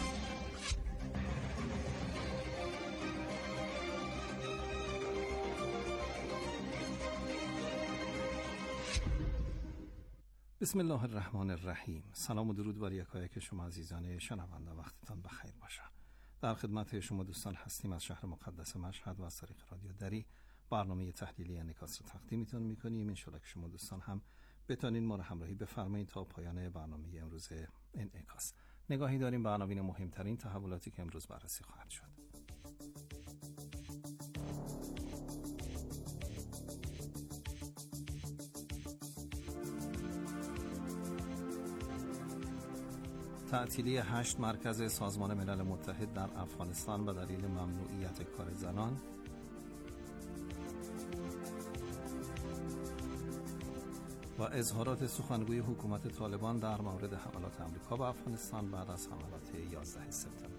بسم الله الرحمن الرحیم. سلام و درود بر یکایک شما عزیزان شنونده، وقتتان بخیر باشه. در خدمت شما دوستان هستیم از شهر مقدس مشهد و از طریق رادیو دری برنامه تحلیلی انعکاس رو تقدیمتون میکنیم. انشالله که شما دوستان هم بتونین ما رو همراهی بفرمایید تا پایان برنامه امروز انعکاس. نگاهی داریم به عناوین مهمترین تحولاتی که امروز بررسی خواهد شد. تعطیلی 8 مرکز سازمان ملل متحد در افغانستان به دلیل ممنوعیت کار زنان. و اظهارات سخنگوی حکومت طالبان در مورد حملات آمریکا به افغانستان بعد از حملات 11 سپتامبر.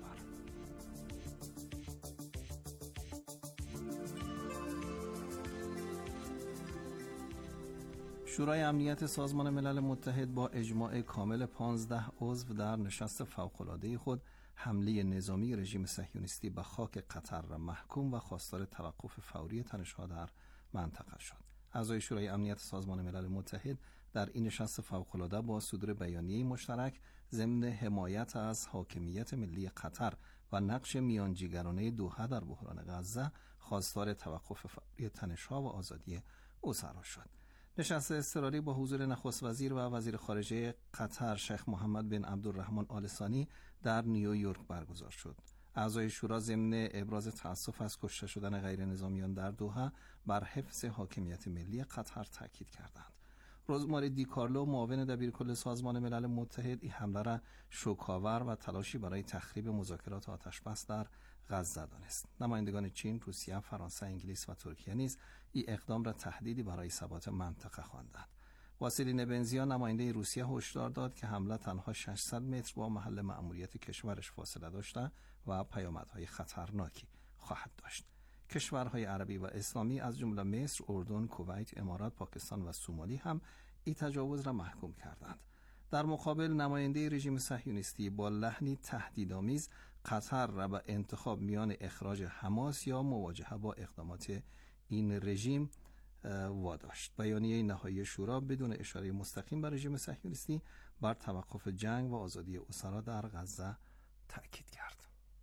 شورای امنیت سازمان ملل متحد با اجماع کامل 15 عضو در نشست فوق‌العاده خود حمله نظامی رژیم صهیونیستی به خاک قطر را محکوم و خواستار توقف فوری تنش‌ها در منطقه شد. اعضای شورای امنیت سازمان ملل متحد در این نشست فوق‌العاده با صدور بیانیه مشترک ضمن حمایت از حاکمیت ملی قطر و نقش میانجیگرانه دوحه در بحران غزه خواستار توقف فوری تنش‌ها و آزادی اسرا شد. نشست اضطراری با حضور نخست وزیر و وزیر خارجه قطر شیخ محمد بن عبدالرحمن آل ثانی در نیویورک برگزار شد. اعضای شورا ضمن ابراز تأسف از کشته شدن غیر نظامیان در دوحه بر حفظ حاکمیت ملی قطر تاکید کردند. روزماری دی کارلو معاون دبیرکل سازمان ملل متحد این حمله را شوک‌آور و تلاشی برای تخریب مذاکرات آتشبس در غزه دانست. نمایندگان چین، روسیه، فرانسه، انگلیس و ترکیه نیز این اقدام را تهدیدی برای ثبات منطقه خواندند. واسیلی نبنزیا نماینده روسیه هشدار داد که حمله تنها 600 متر با محل مأموریت کشورش فاصله داشته و پیامدهای خطرناکی خواهد داشت. کشورهای عربی و اسلامی از جمله مصر، اردن، کویت، امارات، پاکستان و سومالی هم این تجاوز را محکوم کردند. در مقابل نماینده رژیم صهیونیستی با لحنی تهدیدآمیز قطر را به انتخاب میان اخراج حماس یا مواجهه با اقدامات این رژیم واداشت. بیانیه نهایی شورا بدون اشاره مستقیم به رژیم صهیونیستی بر توقف جنگ و آزادی اسرا در غزه تاکید کرد.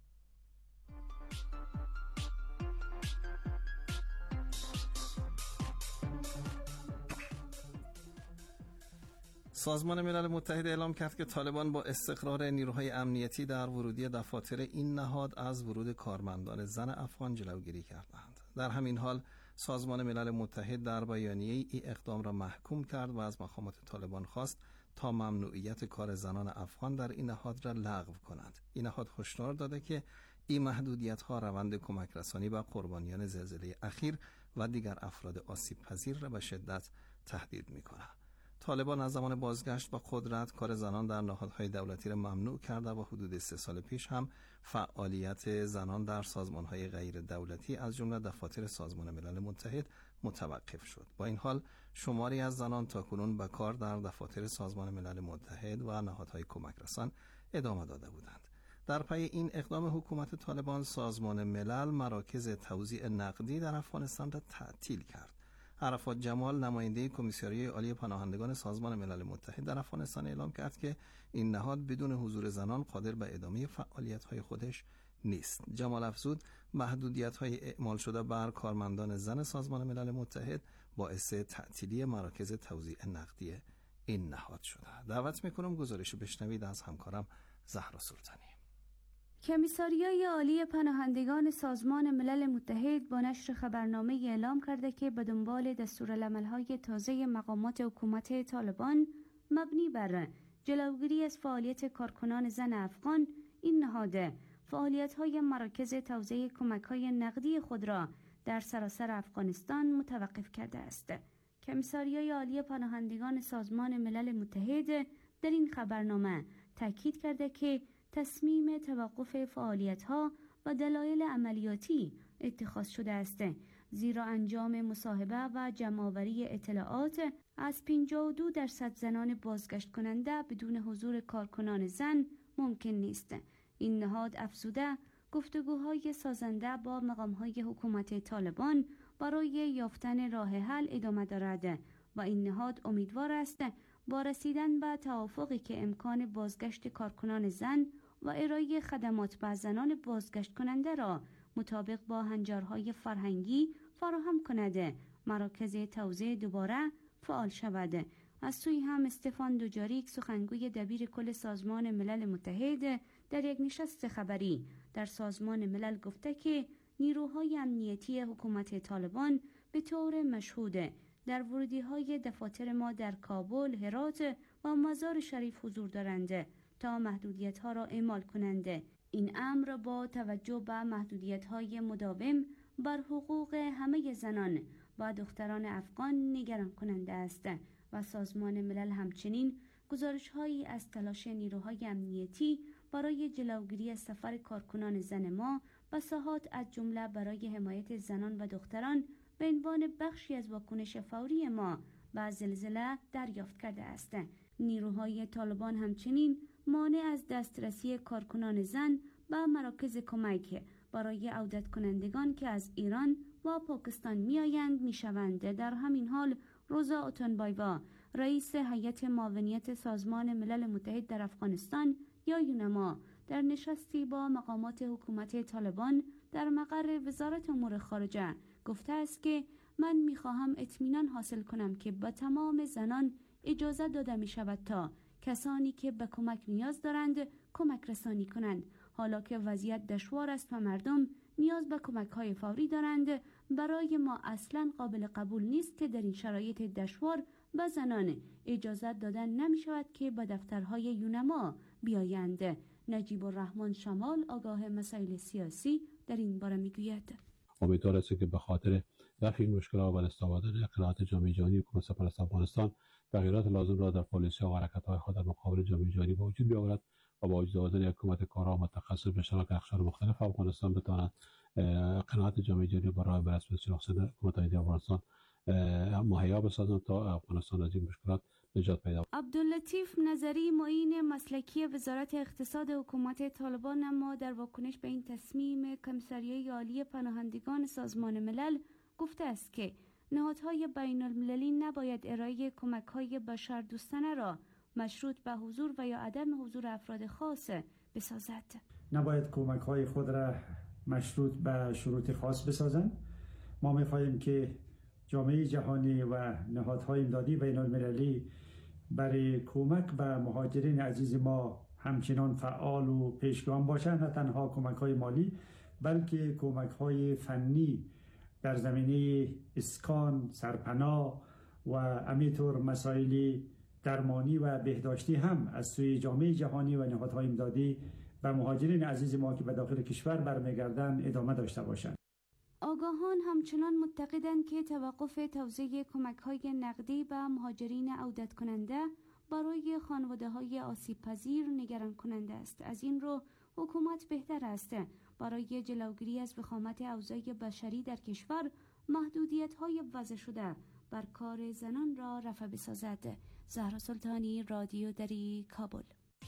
سازمان ملل متحد اعلام کرد که طالبان با استقرار نیروهای امنیتی در ورودی دفاتر این نهاد از ورود کارمندان زن افغان جلوگیری کردند. در همین حال سازمان ملل متحد در بیانیه این اقدام را محکوم کرد و از مقامات طالبان خواست تا ممنوعیت کار زنان افغان در این نهاد را لغو کنند. این نهاد هشدار داده که این محدودیت‌ها روند کمک رسانی به قربانیان زلزله اخیر و دیگر افراد آسیب پذیر را به شدت تهدید می‌کند. طالبان از زمان بازگشت با قدرت کار زنان در نهادهای دولتی را ممنوع کرده و حدود 3 سال پیش هم فعالیت زنان در سازمانهای غیر دولتی از جمله دفاتر سازمان ملل متحد متوقف شد. با این حال شماری از زنان تاکنون به کار در دفاتر سازمان ملل متحد و نهادهای کمک رسان ادامه داده بودند. در پی این اقدام حکومت طالبان سازمان ملل مراکز توزیع نقدی در افغانستان را تعطیل کرد. عرفات جمال نماینده کمیسیون عالی پناهندگان سازمان ملل متحد در افغانستان اعلام کرد که این نهاد بدون حضور زنان قادر به ادامه فعالیت‌های خودش نیست. جمال افزود محدودیت‌های اعمال شده بر کارمندان زن سازمان ملل متحد باعث تعطیلی مراکز توزیع نقدی این نهاد شده. دعوت می‌کنم گزارش بشنوید از همکارم زهرا سلطانی. کمیساریای عالی پناهندگان سازمان ملل متحد با نشر خبرنامه اعلام کرده که به دنبال دستورالعمل‌های تازه مقامات حکومت طالبان مبنی بر جلوگیری از فعالیت کارکنان زن افغان، این نهاد فعالیت‌های مراکز توزیع کمک‌های نقدی خود را در سراسر افغانستان متوقف کرده است. کمیساریای عالی پناهندگان سازمان ملل متحد در این خبرنامه تاکید کرده که تصمیم توقف فعالیت‌ها و دلایل عملیاتی اتخاذ شده است، زیرا انجام مصاحبه و جمع‌آوری اطلاعات از 52% زنان بازگشت کننده بدون حضور کارکنان زن ممکن نیست. این نهاد افزوده گفتگوهای سازنده با مقام‌های حکومت طالبان برای یافتن راه حل ادامه دارد و این نهاد امیدوار است با رسیدن به توافقی که امکان بازگشت کارکنان زن و ارائه خدمات به زنان بازگشت کننده را مطابق با هنجارهای فرهنگی فراهم کند، مراکز توزیع دوباره فعال شود. از سوی هم استفان دوجاریک، سخنگوی دبیر کل سازمان ملل متحد، در یک نشست خبری در سازمان ملل گفته که نیروهای امنیتی حکومت طالبان به طور مشهود در ورودی‌های دفاتر ما در کابل، هرات و مزار شریف حضور دارند تا محدودیت‌ها را اعمال کنند. این امر با توجه به محدودیت‌های مداوم بر حقوق همه زنان و دختران افغان نگران کننده است و سازمان ملل همچنین گزارش‌هایی از تلاش نیروهای امنیتی برای جلوگیری از سفر کارکنان زن ما به ساحات از جمله برای حمایت زنان و دختران به عنوان بخشی از واکنش فوری ما به زلزله دریافت کرده است. نیروهای طالبان همچنین مانع از دسترسی کارکنان زن به مراکز کمک برای عودت کنندگان که از ایران و پاکستان میآیند میشوند. در همین حال روزا اوتونبایوا، رئیس هیئت معاونیت سازمان ملل متحد در افغانستان یا یونما، در نشستی با مقامات حکومت طالبان در مقر وزارت امور خارجه گفته است که من میخواهم اطمینان حاصل کنم که به تمام زنان اجازه داده می شود تا کسانی که به کمک نیاز دارند کمک رسانی کنند. حالا که وضعیت دشوار است و مردم نیاز به کمک های فوری دارند، برای ما اصلا قابل قبول نیست که در این شرایط دشوار به زنان اجازه دادن نمی شود که به دفترهای یونما بیایند. نجیب الرحمن شمال، آگاه مسائل سیاسی، در این باره می گوید: امیدوار است که به خاطر رفع این مشکلات و استفاده اقدامات جامعه جهانی حکومت سرپرست افغانستان تغییرات لازم را در پالیسی و حرکت‌های خود در مقابل جامعه جهانی به وجود بیاورد و با وجود آوردن حکومت کارآ و متخصص به اشتراک اقشار مختلف افغانستان بتواند قناعت جامعه جهانی برای به رسمیت شناختن حکومت متحده افغانستان مهیا بسازند تا افغانستان از این مشکلات نجات پیدا کند. عبداللطیف نظری، معین مسلکی وزارت اقتصاد حکومت طالبان، اما در واکنش به این تصمیم کمیساریای عالی پناهندگان سازمان ملل گفته است که نهادهای بین المللی نباید ارائه کمک‌های بشردوستانه را مشروط به حضور و یا عدم حضور افراد خاص بسازد. نباید کمک‌های خود را مشروط به شروط خاص بسازند. ما می‌خواهیم که جامعه جهانی و نهادهای امدادی بین المللی برای کمک به مهاجرین عزیز ما همچنان فعال و پیشگام باشند، نه تنها کمک‌های مالی بلکه کمک‌های فنی در زمینه اسکان، سرپناه و همینطور مسائل درمانی و بهداشتی هم از سوی جامعه جهانی و نهادهای امدادی و مهاجرین عزیز ما که به داخل کشور برمیگردند ادامه داشته باشند. آگاهان همچنان معتقدند که توقف توزیع کمک‌های نقدی به مهاجرین عودت کننده برای خانواده‌های آسیب پذیر نگران کننده است. از این رو حکومت بهتر است برای جلوگیری از وخامت اوضاع بشری در کشور محدودیت‌های وضع شده بر کار زنان را رفع بسازد. زهرا سلطانی، رادیو دری، کابل.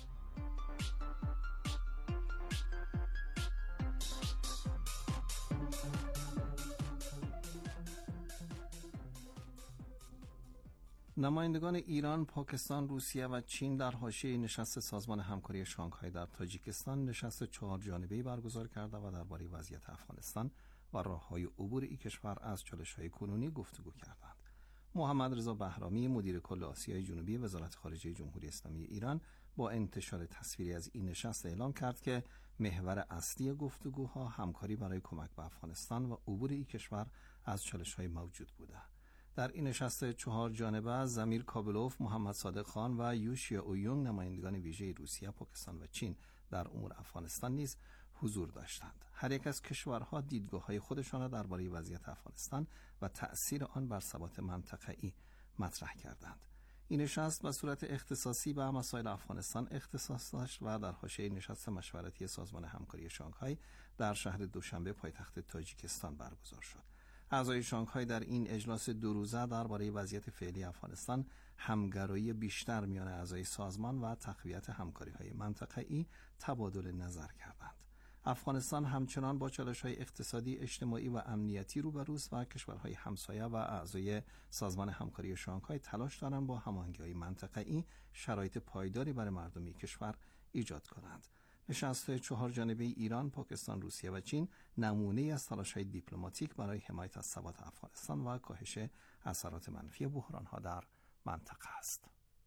نمایندگان ایران، پاکستان، روسیه و چین در حاشیه نشست سازمان همکاری شانگهای در تاجیکستان نشست 4 جانبه‌ای برگزار کرده و درباره وضعیت افغانستان و راه‌های عبور این کشور از چالش‌های کنونی گفتگو کردند. محمد رضا بهرامی، مدیر کل آسیای جنوبی وزارت خارجه جمهوری اسلامی ایران، با انتشار تصویری از این نشست اعلام کرد که محور اصلی گفتگوها همکاری برای کمک به افغانستان و عبور این کشور از چالش‌های موجود بوده. در این نشست 4 جانبه زمیر کابلوف، محمد صادق خان و یوشیا اویونگ، نمایندگان ویژه روسیه، پاکستان و چین در امور افغانستان نیز حضور داشتند. هر یک از کشورها دیدگاه‌های خودشان را درباره وضعیت افغانستان و تأثیر آن بر ثبات منطقه‌ای مطرح کردند. این نشست به صورت اختصاصی به مسائل افغانستان اختصاص داشت و در حاشیه نشست مشورتی سازمان همکاری شانگهای در شهر دوشنبه پایتخت تاجیکستان برگزار شد. اعضای شانگهای در این اجلاس 2 روزه درباره وضعیت فعلی افغانستان، همگرایی بیشتر میان اعضای سازمان و تقویت همکاری‌های منطقه‌ای تبادل نظر کردند. افغانستان همچنان با چالش‌های اقتصادی، اجتماعی و امنیتی روبروست و کشورهای همسایه و اعضای سازمان همکاری شانگهای تلاش دارند با هماهنگی‌های منطقه‌ای شرایط پایداری برای مردم کشور ایجاد کنند. نشست 4 جانبه ایران، پاکستان، روسیه و چین نمونه از تلاش‌های دیپلماتیک برای حمایت از ثبات افغانستان و کاهش اثرات منفی بحران‌ها در منطقه است.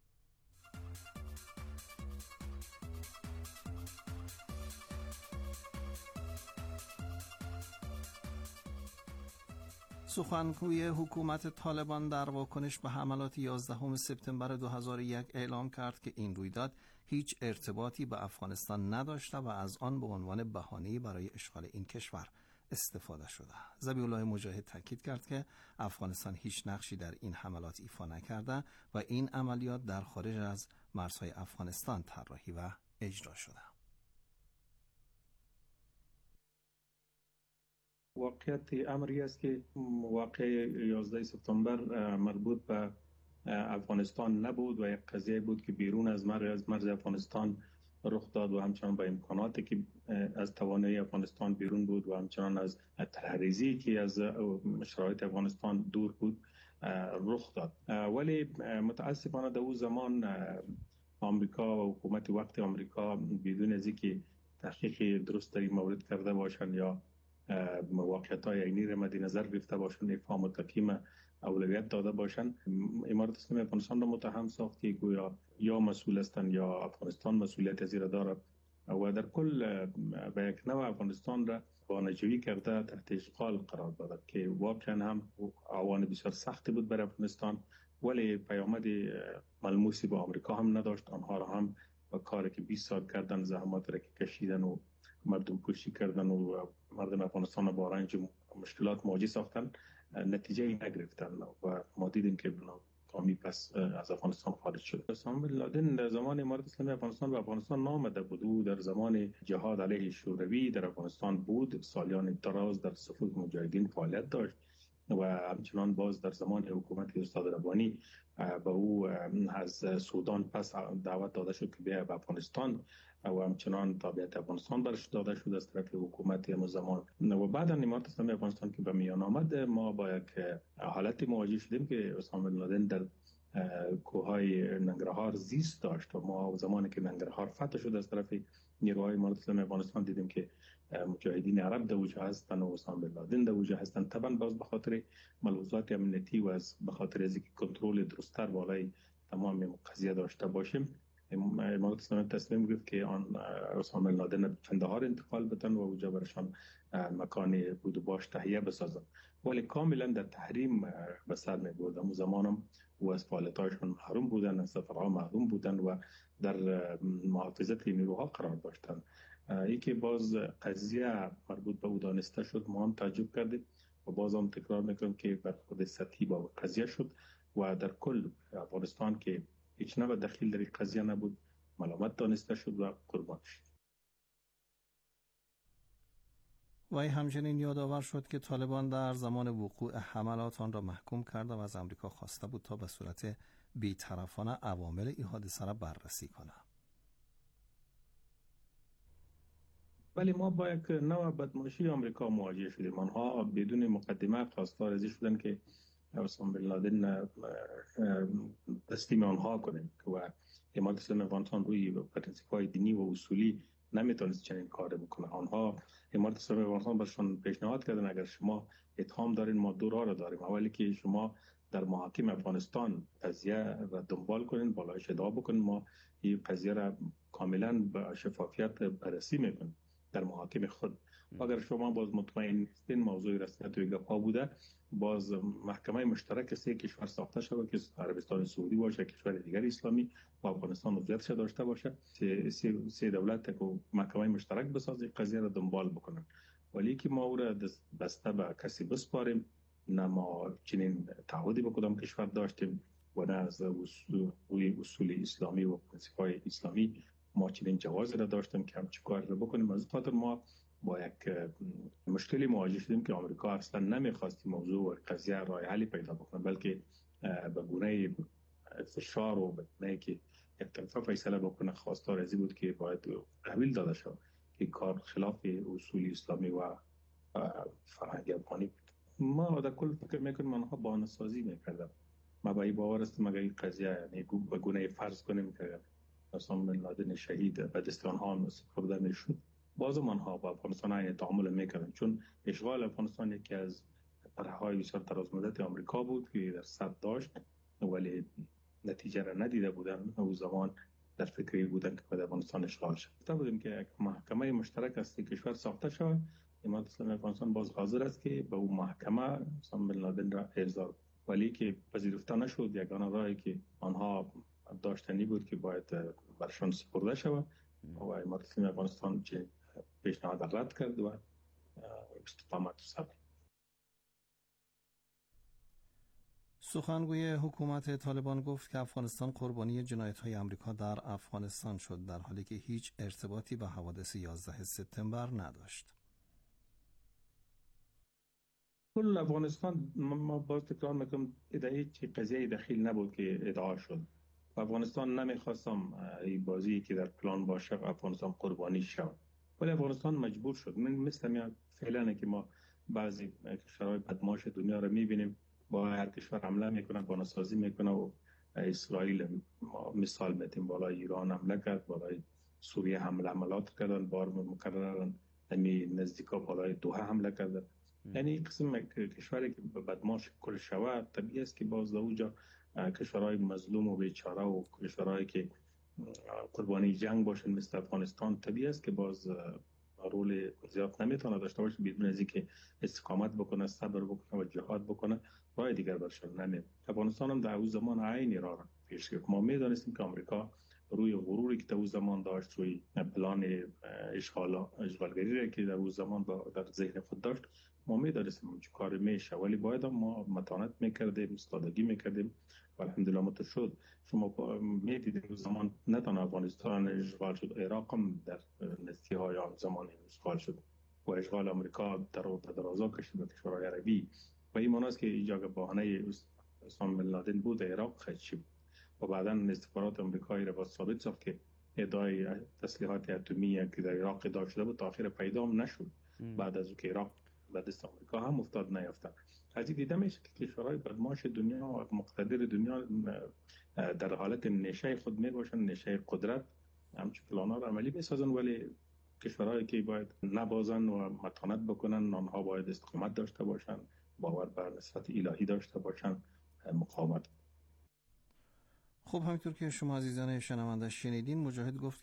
سخنگوی حکومت طالبان در واکنش به حملات 11 سپتامبر 2001 اعلام کرد که این رویداد هیچ ارتباطی به افغانستان نداشته و از آن به عنوان بهانه‌ای برای اشغال این کشور استفاده شده. ذبیح الله مجاهد تاکید کرد که افغانستان هیچ نقشی در این حملات ایفا نکرده و این عملیات در خارج از مرزهای افغانستان طراحی و اجرا شده. واقعیت امری است که واقعه 11 سپتامبر مربوط به افغانستان نبود و یک قضیه بود که بیرون از مرز افغانستان رخ داد و همچنان با امکاناتی که از توانایی افغانستان بیرون بود و همچنان از تحریزی که از شرایط افغانستان دور بود رخ داد. ولی متاسفانه در اون زمان آمریکا و حکومت وقت آمریکا بدون از اینکه تحقیق درست در این مورد کرده باشند یا واقعیت‌های عینی را مد نظر گرفته باشند، افهام و تفهیم اولویت داده باشند، امارات اسلامی افغانستان را متهم ساخت که گویا یا مسئول هستند یا افغانستان مسئولیت از این دارد و در کل به یک نوع افغانستان را بانجوی کرده تحت اشغال قرار داد که واقعا هم آوان بسیار سختی بود برای افغانستان، ولی پیامد ملموسی به آمریکا هم نداشت. آنها را هم با کاری که 20 سال کردن، زحمات را که کشیدن و مردم کشی کردن و مردم افغانستان با رنج و مشکلات مواجه ساختن، نتیجه نگرفتن و ما دیدیم که کامی پس از افغانستان خارج شد. اسامه بن لادن در زمان امارت اسلامی افغانستان و افغانستان نامده بود، در زمان جهاد علیه شوروی در افغانستان بود، سالیان دراز در صفوف مجاهدین فعالیت داشت و همچنان باز در زمان حکومت استاد ربانی به او از سودان پس دعوت داده شد که بیا به افغانستان و همچنان تابعیت افغانستان برش داده شد از طرف حکومت امو زمان. و بعد امارت اسلامی افغانستان که به میان آمد، ما با یک حالتی مواجه شدیم که اسامه بن لادن در کوههای ننگرهار زیست داشت و ما زمانی که ننگرهار فتح شد از طرف نیروهای امارت اسلامی افغانستان دیدیم که مجاهدین عرب در وجه هستند و اسامه بن لادن در وجه هستند. طبعا باز به خاطر ملحوظات امنیتی و به خاطر از اینکه کنترل درست‌تر بالای تمام قضیه داشته باشیم، امارت اسلامی تصمیم گرفت که آن اسامه بن لادن به کندهار انتقال بدن و اونجا برشان مکان بود و باش تهیه بسازن، ولی کاملا در تحریم به سر می‌برد. اون زمانم و از فعالیت‌هایشان محروم بودن، از سفرها محروم بودن و در محافظت نیروها قرار داشتن. این که باز قضیه مربوط به او دانسته شد، ما هم تعجب کردیم و باز هم تکرار میکنم که برخورد سطحی با قضیه شد و در کل افغانستان که هیچ نوع دخیل در این قضیه نبود ملامت دانسته شد و قربان شد. وی همچنین یادآور شد که طالبان در زمان وقوع حملات آن را محکوم کرده و از امریکا خواسته بود تا به صورت بی‌طرفانه عوامل این حادثه را بررسی کنه. ولی ما با یک نوع بدمعشی آمریکا مواجه شدیم. آنها بدون مقدمه خواستار ازی شدن که اسامه بن لادن تسلیم آنها کنیم و امارت اسلامی افغانستان روی پرنسیپ‌های دینی و اصولی نمیتونست چنین کار بکنه. آنها امارت اسلامی افغانستان برشان پیشنهاد کردن اگر شما اتهام دارین ما دو راه را داریم، اولی که شما در محاکم افغانستان قضیه را دنبال کنین، بالایش ادعا بکنین، ما این قضیه را کاملا با شفافیت بررسی میکنیم در محاکم خود. اگر شما باز مطمئن نیستین موضوع رسمیت و گپ‌ها بوده، باز محکمه مشترک سه کشور ساخته شده که عربستان سعودی باشه، کشور دیگر اسلامی و افغانستان عضویتش داشته باشه. سه دولت که محکمه مشترک بسازه قضیه را دنبال بکنن. ولی که ما او را بسته به کسی بسپاریم، نه ما چنین تعهدی به کدام کشور داشتیم و نه از اصول اسلامی و پرنسیپ‌های اسلامی ما چنین جواز را داشتیم که همچین کار را بکنیم. از خاطر ما با یک مشکلی مواجه شدیم که آمریکا اصلا نمیخواست موضوع و قضیه راه حلی پیدا بکنه، بلکه به گونه فشار و به گونه که یک طرفه فیصله بکنه. خواستار ازی بود که باید تحویل داده شد که کار خلاف اصول اسلامی و فرهنگ افغانی بود. ما در کل فکر میکنیم آنها بهانه‌سازی میکردن. ما با این باور هستیم اگر این قضیه یعنی به گونه فرض کنیم که اسامه بن لادن شهید به دست آنها سپرده میشد، بازم آنها با افغانستان عین تعامل میکردن، چون اشغال افغانستان یکی از طرح‌های بسیار درازمدت آمریکا بود که در صد داشت ولی نتیجه را ندیده بودن. او زمان در فکری بودن که باید افغانستان اشغال شد. گفته بودیم که یک محکمه مشترک است کشور ساخته شود. امارت اسلامی افغانستان باز حاضر است که به اون محکمه اسامه بن لادن را ارضا، ولی که پذیرفته نشد. یگانه راهی که آنها داشتنی بود که باید برشان سپرده شود و امارت اسلامی افغانستان چه پیشنهاد رد کرد و استقامت صبر. سخنگوی حکومت طالبان گفت که افغانستان قربانی جنایت‌های آمریکا در افغانستان شد، در حالی که هیچ ارتباطی به حوادث 11 سپتامبر نداشت. کل افغانستان، ما باز تکرار میکنم، هیچ قضیه دخیل نبود که ادعا شد. افغانستان نمیخواستم این بازی که در پلان باشه افغانستان قربانی شد، ولی افغانستان مجبور شد. مثل فعلا که ما بعضی کشورهای بدمعاش دنیا رو میبینیم با هر کشور حمله میکنه، بانسازی میکنه و اسرائیل مثال میتیم، بالای ایران حمله کرد، بالای سوریه حملات کردن، بار مکررن نزدیکا بالای دوحه حمله کردن. یعنی این قسم کشوری که بدمعاش کل شود، طبیعی است که باز اونجا کشورهای مظلوم و بیچاره و کشورهایی که قربانی جنگ باشن مثل افغانستان، طبیعی است که باز رول زیاد نمیتونه داشته باشه بدون از اینکه استقامت بکنه، صبر بکنه و جهاد بکنه. راه دیگر برشان نمیاد. افغانستان هم در اون زمان عین راه پیش گرفت. ما میدانستیم که آمریکا روی غروری که در اون زمان داشت، روی پلان اشغالگری که در اون زمان در ذهن خود داشت، ما میدانستیم چه کار میشه، ولی باید ما متانت میکردیم، استادگی میکردیم و الحمدلله مت شد. شما میدیدید اون زمان نه تنها افغانستان اشغال شد، عراق هم در نزدیکی‌های آن زمان اشغال شد و اشغال آمریکا درازا کشید به کشورهای عربی. و این معنی است که اینجا که بهانه اسامه بن لادن بود عراق خدشی بود و بعدا استخبارات آمریکایی را باز ثابت ساخت که ادعای تسلیحات اتمی که در عراق ادعا شده بود تا آخر پیدا نشد. بعد از اینکه عراق به دست آمریکا هم افتاد نیافتن. از این دیده میشه که کشورهای بدمعاش دنیا و مقتدر دنیا در حالت نشه خود میباشن، نشه قدرت، همچون پلانا رو عملی بسازن، ولی کشورهایی که باید نبازن و متانت بکنن، آنها باید استقامت داشته باشن، باور بر نصرت الهی داشته باشن، مقاومت. خب همینطور که شما عزیزان شنونده شنیدین، مجاهد گفت